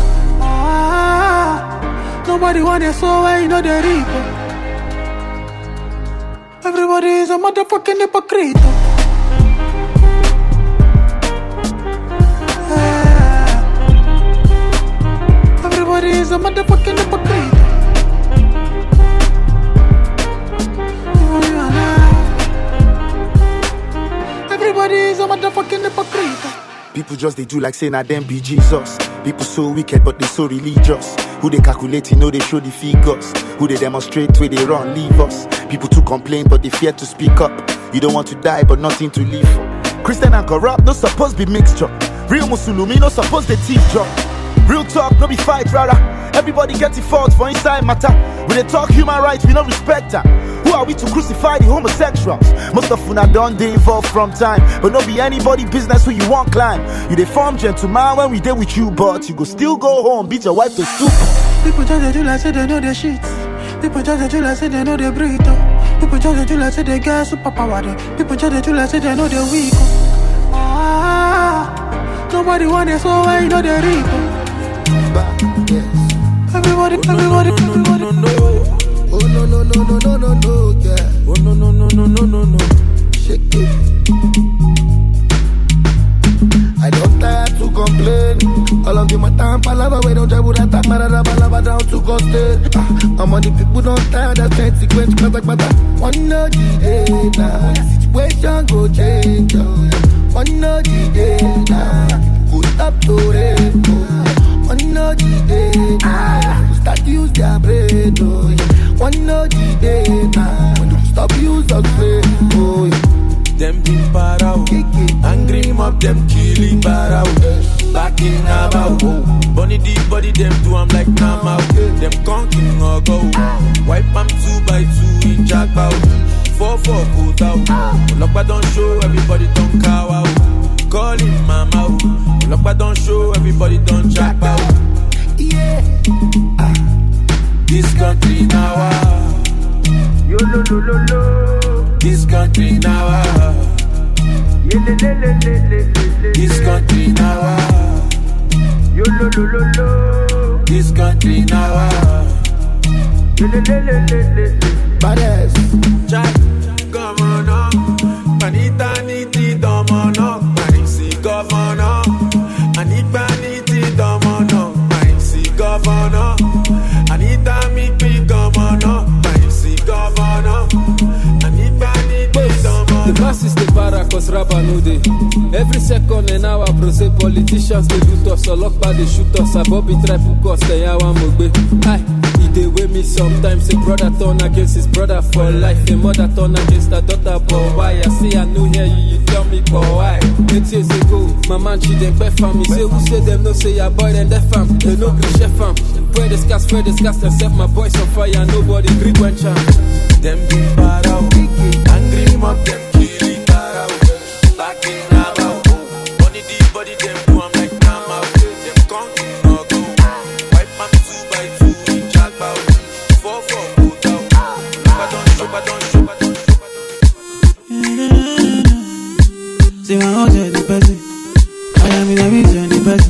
Nobody want their soul where you know the reap. Everybody is a motherfucking hypocrite. Everybody is a motherfucking hypocrite. Everybody is a motherfucking hypocrite. People just they do like saying that them be Jesus. People so wicked but they so religious. Who they calculate, you know they show the figures. Who they demonstrate where they run, leave us. People too complain but they fear to speak up. You don't want to die but nothing to live for. Christian and corrupt, no supposed be mixture. Real Musulumi, no supposed they teeth drop. Real talk, no be fight, rather. Everybody get it fault for inside matter. When they talk human rights, we don't respect that. Who are we to crucify the homosexuals? Most of una done they involved from time. But no be anybody business who you want climb. You they form gentleman when we there with you, but you go still go home, beat your wife to soup. People just they do like say they know the shit. People just they do like say they know the breathe. People just they do like say they get superpower. People just they do like say they know the weak. Nobody want their soul where you know the reap. Everybody. Oh no, yeah. Oh no. Shake it. I don't tire to complain. All of them are time, palava, we don't travel that time, marada, palava down to coastal. I'm on the people don't tire, that consequence, kata. One no the day now, the situation go change. One no the day now, put up to rain. One no the day now, start use their brain. One no the day now, stop use of brain. Oh, them big parao, angry mob them killing parao. Back in Nabao, bunny deep body them do I'm like Namao. Them conking or go, wipe them 2x2 in Jackpao. 4-4 put out, Lokpa don't show everybody don't cow out. Call him mama, Lokpa don't show everybody don't jack out. Yeah, this country now, yo lo. this country now, this country now, yo lo. this country now, Badass. Jack, governor, Panita niti domono, Panisi governor, Anita niti domono, Panisi governor, Anita mipi governor, Panisi governor, Anita niti domono. The masses they para cause rapper no day. Every second an hour, bro, say politicians they loot us, or lock by they shoot us, a Bobby try to cost the yawa mogbe. Hi, he they weigh me sometimes. A brother turn against his brother for life. A mother turn against her daughter, but why? I say I know here you tell me for why. 8 years ago, my man she them pay fam. Me say who say them no say ya boy then deaf fam. They no green chef fam. Pray the scars, and set my boys on fire. Nobody green when chant. Them big parao, angry mob them killing parao. Back in Nabao, bunny deep body them do I'm like Namao. Them conking or go, wipe them 2x2 in Jackpao. 4-4 put out, but don't show. See my house is the person. I am in the vision, the person.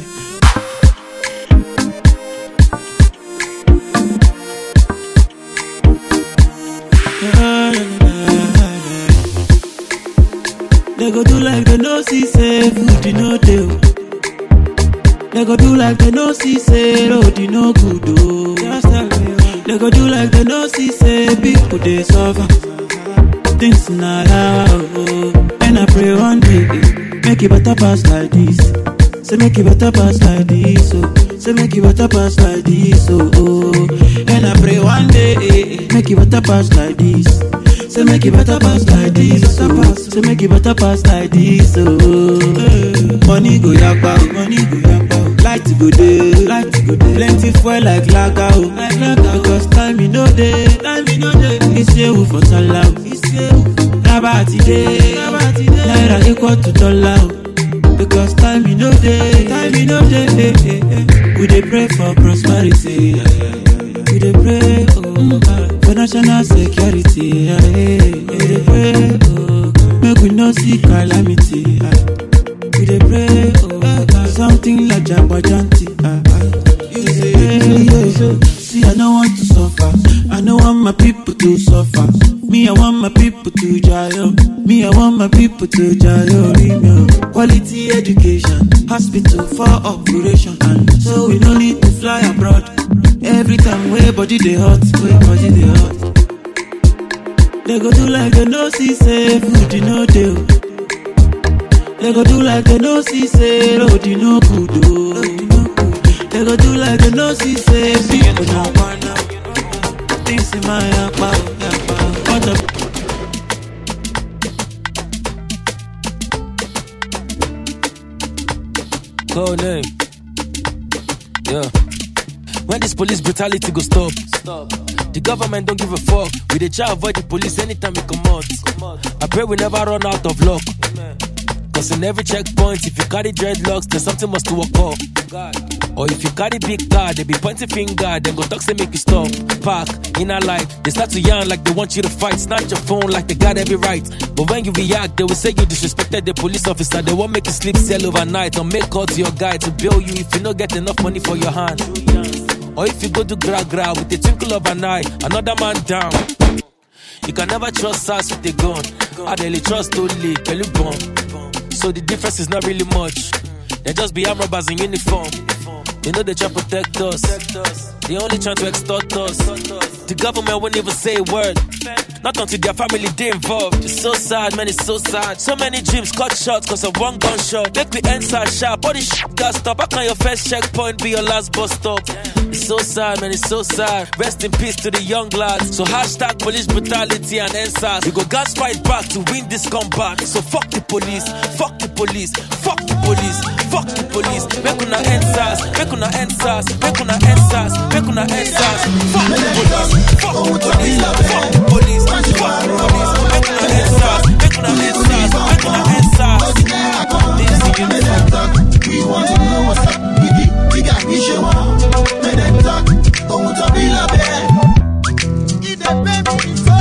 They go do like they no see say food you know do. They go do like they no see say road you no good oh. They go do like they no see say people they suffer. Things not oh. And I pray one day make it better pass like this. Say make it better pass like this oh. Say make it better pass like this oh. And I pray one day make it better pass like this. Say make it better pass like this oh. Say make it better pass like this oh. Money go yakpa, money go yakpa. Light go dey, light go dey. Plenty fuel like lager oh. Because time you know day, time you know day. It's you for salah, it's you. Rabati day, naira equal to dollar oh. Because time you know day, time you know day. We dey pray for prosperity, we dey pray oh, for national security. We dey pray oh, make we no see calamity. We dey pray oh, something like Jabbajanti. See, I don't want to suffer. I don't want my people to suffer. Me, I want my people to jail. Me, I want my people to jail. Quality education, hospital for operation, and so we don't need to fly abroad. Every time we body they hot, we body they hot. They go do like they no see say food you no deal. They go do like they no see say road you no good oh. They go do like they no see say people no wanna. Things in my yakpa. Code name. Yeah. When this police brutality go stop. The government don't give a fuck. We dey try avoid the police anytime we come out. I pray we never run out of luck. Cause in every checkpoint, if you carry dreadlocks, then something must work up. Or if you carry big car, they be pointing finger, then go talk say make you stop. Park, inner light, they start to yarn like they want you to fight. Snatch your phone like they got every right. But when you react, they will say you disrespected the police officer. They won't make you sleep still overnight, or make calls to your guy to bill you if you don't get enough money for your hand. Or if you go to gra with the twinkle of an eye, another man down. You can never trust us with a gun. I daily trust only Pelubon. So the difference is not really much. They just be armed robbers in uniform. They know they try to protect us. They only trying to extort us. The government won't even say a word. Not until their family they involved. It's so sad, man, it's so sad. So many dreams cut short cause of one gunshot. Make me answer sharp. All this shit got stop. How can your first checkpoint be your last bus stop? It's so sad, man, it's so sad. Rest in peace to the young lads. So hashtag police brutality and NSAS. We go gas fight back to win this combat. So fuck the police, fuck the police, fuck the police, fuck the police. Make una NSAS, make una NSAS, make una NSAS, make una NSAS. Fuck the police, fuck the police, fuck the police, fuck the police. Make una NSAS, make una NSAS, make una NSAS. We want to know what's up. We got issue on. Make them talk. Don't want to be la belle. If they pay me so.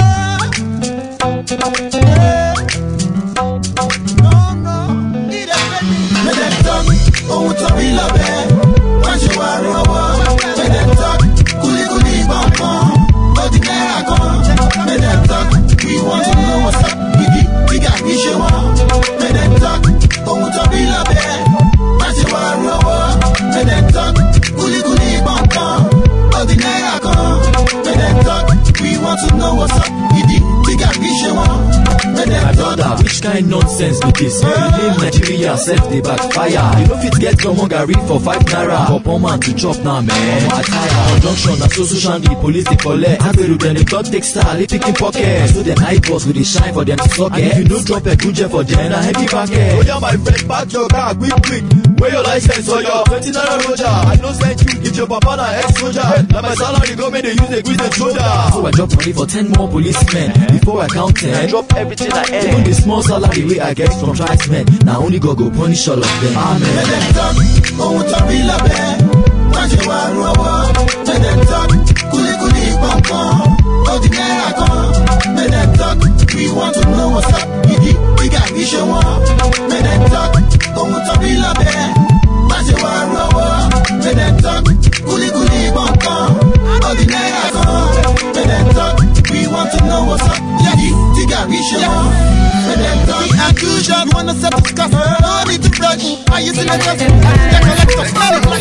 No. If they pay me. Make them talk. Don't want to be la belle. Once you are over. Make them talk. Kuli bum bum. But the naira come. Make them talk. We want to know what's up. We got issue on. Make them talk. Don't want to be la belle. Once you are over. Make them talk. Kuli bum bum. But the naira come. Make them talk. We want to know what's up. We got issue on. Make them talk. Brother, which kind nonsense be this? You name Nigeria self they backfire. You know fit get your Hungary for 5 naira. For poor man to chop now, man. I tire. Conjunction na so shandy. Police they collect. Agbero then they don't take style. They picking pocket. So them high boss with the shine for them to suck. And if you don't drop a good jet for them, a heavy packet. Oh yeah, my friend, back your car, quick. Where your license or your 20 naira roger? I know send you if your papa na ex-soldier. Now my salary go make they use a grease and shoulder. So I drop money for 10 more policemen. Before I count 10, I drop everything I earn. Even the small salary way I get from tribesmen. Now only God go punish all of them. Amen. Let them talk. Oh, to be la belle. Once you are over. Let them talk. Kuli bum bum. Oh, the naira come. Let them talk. We want to know what's up. We got issue on. Let them talk. Oh, to be la belle. Once you are over. Let them talk. Kuli bum bum. Oh, the naira come. Let them talk. We want to know what's up. We got issue on. Let them talk. The accusation wanna set the scuff. No need to brag. I use in the test.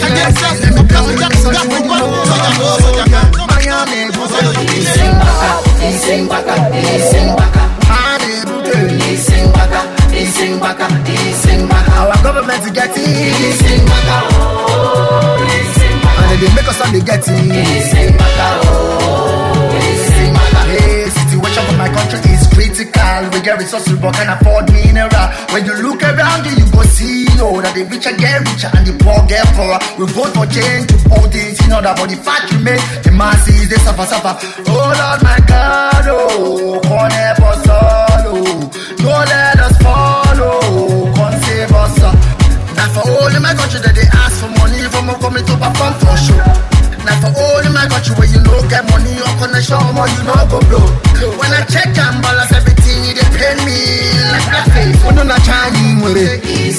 get resources but can afford mineral. When you look around you go see, that the richer get richer and the poor get poorer. We vote for change to all things in order, but the fact remains, the masses they suffer. Oh Lord my God, oh, come help us all, oh, don't let us follow, come save us. Now for all in my country that they ask for money from a coming to perform for show. Now for all in my country where you know get money or connection or you know go blow. When I check and balance everything, they pay me like that face. When I'm not trying with it,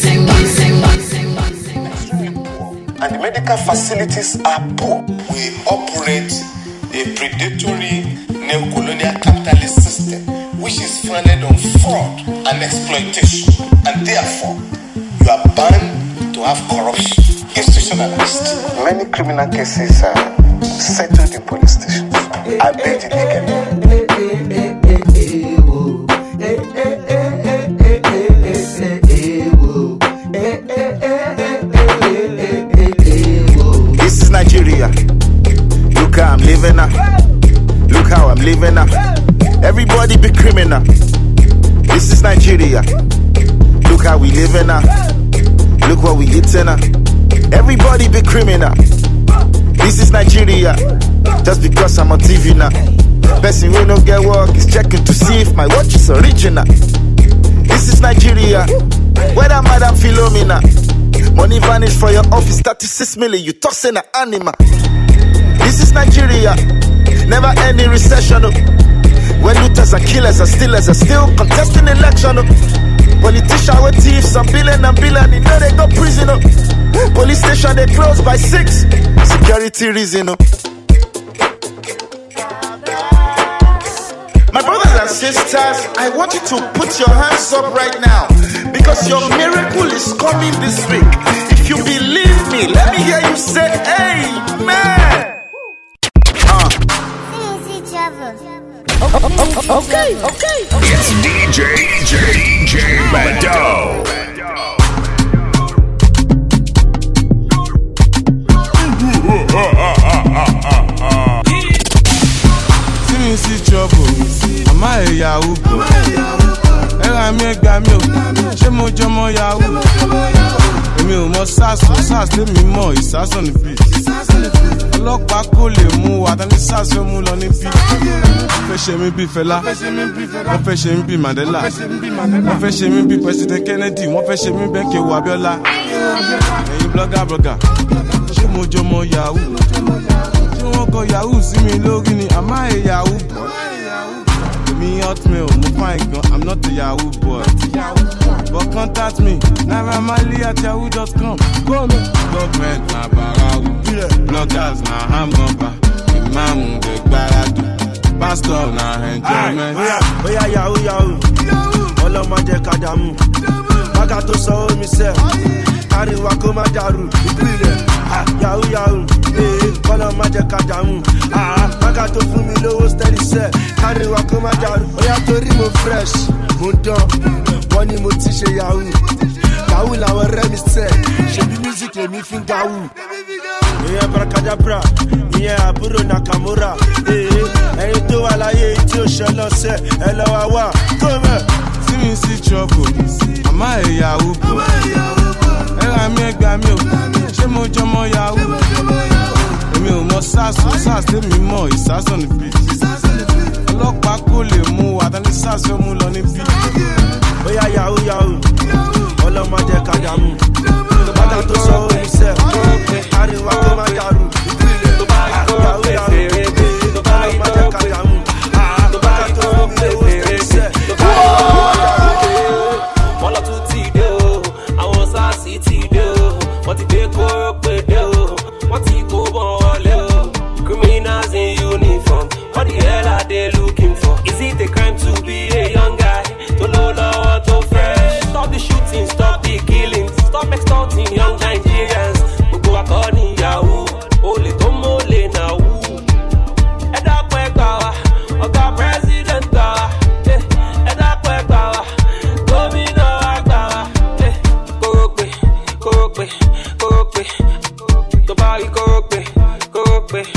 and the medical facilities are poor. We operate a predatory neo-colonial capitalist system which is founded on fraud and exploitation, and therefore you are bound to have corruption institutionalized. Many criminal cases are settled in police stations. I bet it again. This is Nigeria. Look how I'm living now. Look how I'm living now. Everybody be criminal. This is Nigeria. Look how we living now. Look what we eating now. Everybody be criminal. This is Nigeria. Just because I'm on TV now. Person who no get work is checking to see if my watch is original. This is Nigeria. Where that Madam Philomena. Money vanish for your office, 36 million, you tossing an animal. This is Nigeria. Never any recession. When looters and killers and stealers are still contesting election. Politicians with thieves and billion, you know they go prison. Police station they close by 6. Security reason. My brothers and sisters, I want you to put your hands up right now because your miracle is coming this week. If you believe me, let me hear you say amen. Okay. It's DJ Bado. See trouble, I'm a Yahoo boy. I make a milk, she mojo mo Yahoo. Emi o mo sas let me more, it's sas on the beat. Ọlọ́pàá kò lè mú wa, tani sas fẹ́ mú lọ ní beat. Wọ́n fẹ́ ṣe mí bí Fẹlá, wọ́n fẹ́ ṣe mí bí Mandela, wọ́n fẹ́ ṣe mí bí President Kennedy, wọ́n fẹ́ ṣe mí bẹ́ẹ̀ Kéwu Abíọ́lá. Ẹ̀yin blogger, ṣé mojo mo Yahoo? Wọ́n kọ Yahoo sí mi lórí ni, am I a Yahoo boy? Me hotmail, mo fine gun, I'm not a Yahoo boy. But contact me, nairamarley@yahoo.com. Go me. Government na barawu, bloggers na hamburger, imam de gbaradu, pastor na enjoyment. Oya Yahoo, ọlọ́mọ jẹ́ ká dàmú. Bága tó sọ omi sẹ́, àríwá kó má dàrú. Ìpìlẹ̀ Yahoo. Kọ́lọ́ má jẹ́ ká dàmú. Bága tó fún mi lówó steady sẹ́, àríwá kó má dàrú. Oya torí mo fresh, mo dán, wọ́n ní mo ti ṣe Yahoo. Yahoo làwọn ọ̀rẹ́ mi sẹ́, ṣebí music lèmi fi ń gawú. Ìyẹn Brakadabra, ìyẹn àbúrò Nakamura. Ẹni tó wà láyé tí ó ṣe lọ́sẹ̀, ẹ lọ́wọ́ wà, kó mẹ́. See me see trouble, I'm a Yahoo boy. Ẹ̀rọ mi ẹgbàá mi ò, ṣé mo jọ mọ Yahoo? Èmi ò mọ sars tèmi mọ̀, ìsás on the beat. Ọlọ́pàá kò lè mú wa, tani sars fẹ́ mú lọ ní beat. Oya Yahoo, ọlọ́mọ jẹ́ ká dàmú. Bàtà tó sọ omi sẹ́, àríwá kó má dàrú. Yahoo, ọlọ́mọ jẹ́ ká dàmú. Bàtà tó fún mi lówó steady sẹ́. Wọ́n lọ tún ti dé o, àwọn SARS ti dé o, wọ́n ti dé kóró pé dé o, wọ́n ti kó bọ̀ wọlé o. Criminals in uniform, what the hell are they looking for? Is it a crime to be a young guy? To know lọ́wọ́ tó fresh. Stop the shooting, stop the killing, stop extorting young Nigerians. Gbogbo akọni Yahoo, olè tó mọ́lé náà wú. Ẹ dákun ẹ gbà wá, ọ̀gá president gbà wá. Ẹ dákun ẹ gbà wá, gómìnà wa gbà wá. Kórópè, tó bá rí kórópè,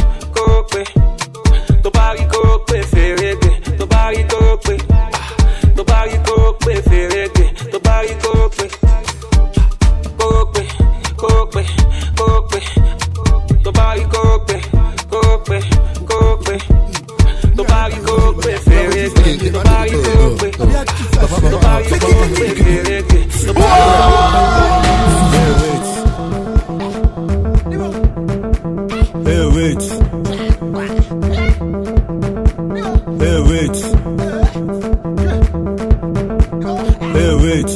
tó bá rí kórópè fèrègbè, tó bá rí kórópè. tó bá rí kóró pé fèrègbè tó bá rí kóró pé kóró pé kóró pé kóró pé tó bá rí kóró pé kóró pé kóró pé tó bá rí kóró pé fèrègbè tó bá rí kóró pé tó bá rí kóró pé fèrègbè tó bá rí Hey, wait. Hey, wait. Hey, wait.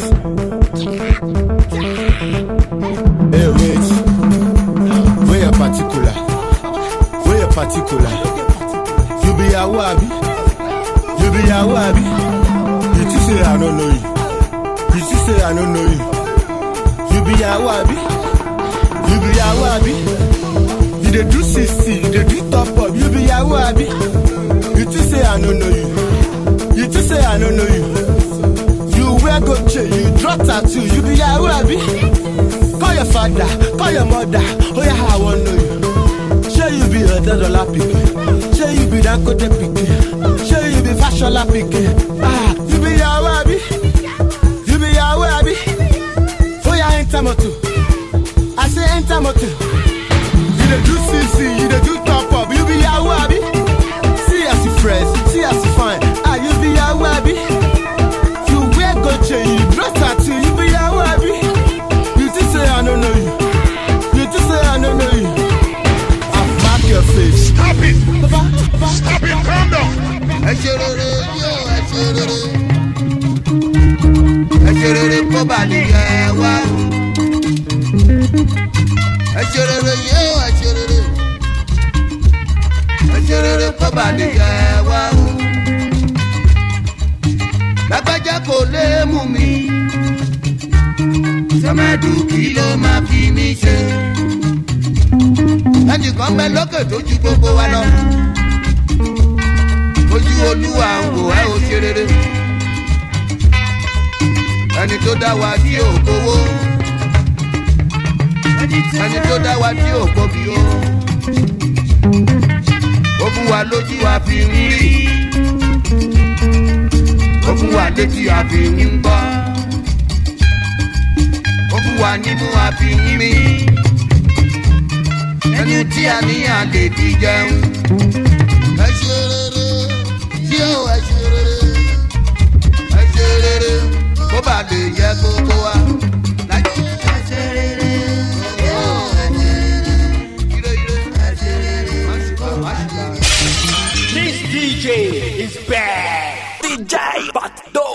Hey, wait. Where you particular? Where you particular? You be a wabi? You be a wabi? You just say I don't know you. You just say I don't know you. You be a wabi? You be a wabi? You dey do 60, you dey do top up, you be a wabi. You just say I don't know you. You just say I don't know you. You wear gold chain, you draw tattoo, you be a wabi. Call your father, call your mother, oh yeah, I want know you. Sure you be $100 picky, sure you be Dangote picky, sure you be Fashola picky. Ah, you be a wabi, you be a wabi. Oh yeah, enter moto, I say enter moto. You dey do CC, you dey do top up, you be a wabi. See as you fresh, see as you fine, ah you be a wabi. You wear gold chain, you draw tattoo, you be a wabi. You just say I don't know you, you just say I don't know you. I mark your face. Stop it, stop it, calm down. Echirere, yo, echirere. Echirere, kobali yewa. Echirere, yo, echirere. Echirere, kobali yewa. Lágbájá kò lè mú mi. Sẹ́mẹ́dù kí ló máa fi mí ṣe? Ẹnìkan bẹ lókè tó ju gbogbo wa lọ. Ojú Olúwa ń wò ẹ́ ò ṣe rere. Ẹni tó dá wa tí ò gbowó. Ẹni tó dá wa tí ò gbóbi o. Ó fún wa lójú wa fi ń rí. Ó fún wa létí a fi ń gbọ́. Ó fún wa nínú a fi ń mí. Ẹni tí a ní à lè fi jẹun. Ẹ ṣe rere, tí ó ẹ ṣe rere. Ẹ ṣe rere, kó bà lè yẹ gbogbo wa. Ẹ ṣe rere, ó ẹ ṣe rere. Ire ire, ẹ ṣe rere. This DJ is bad. DJ Bato.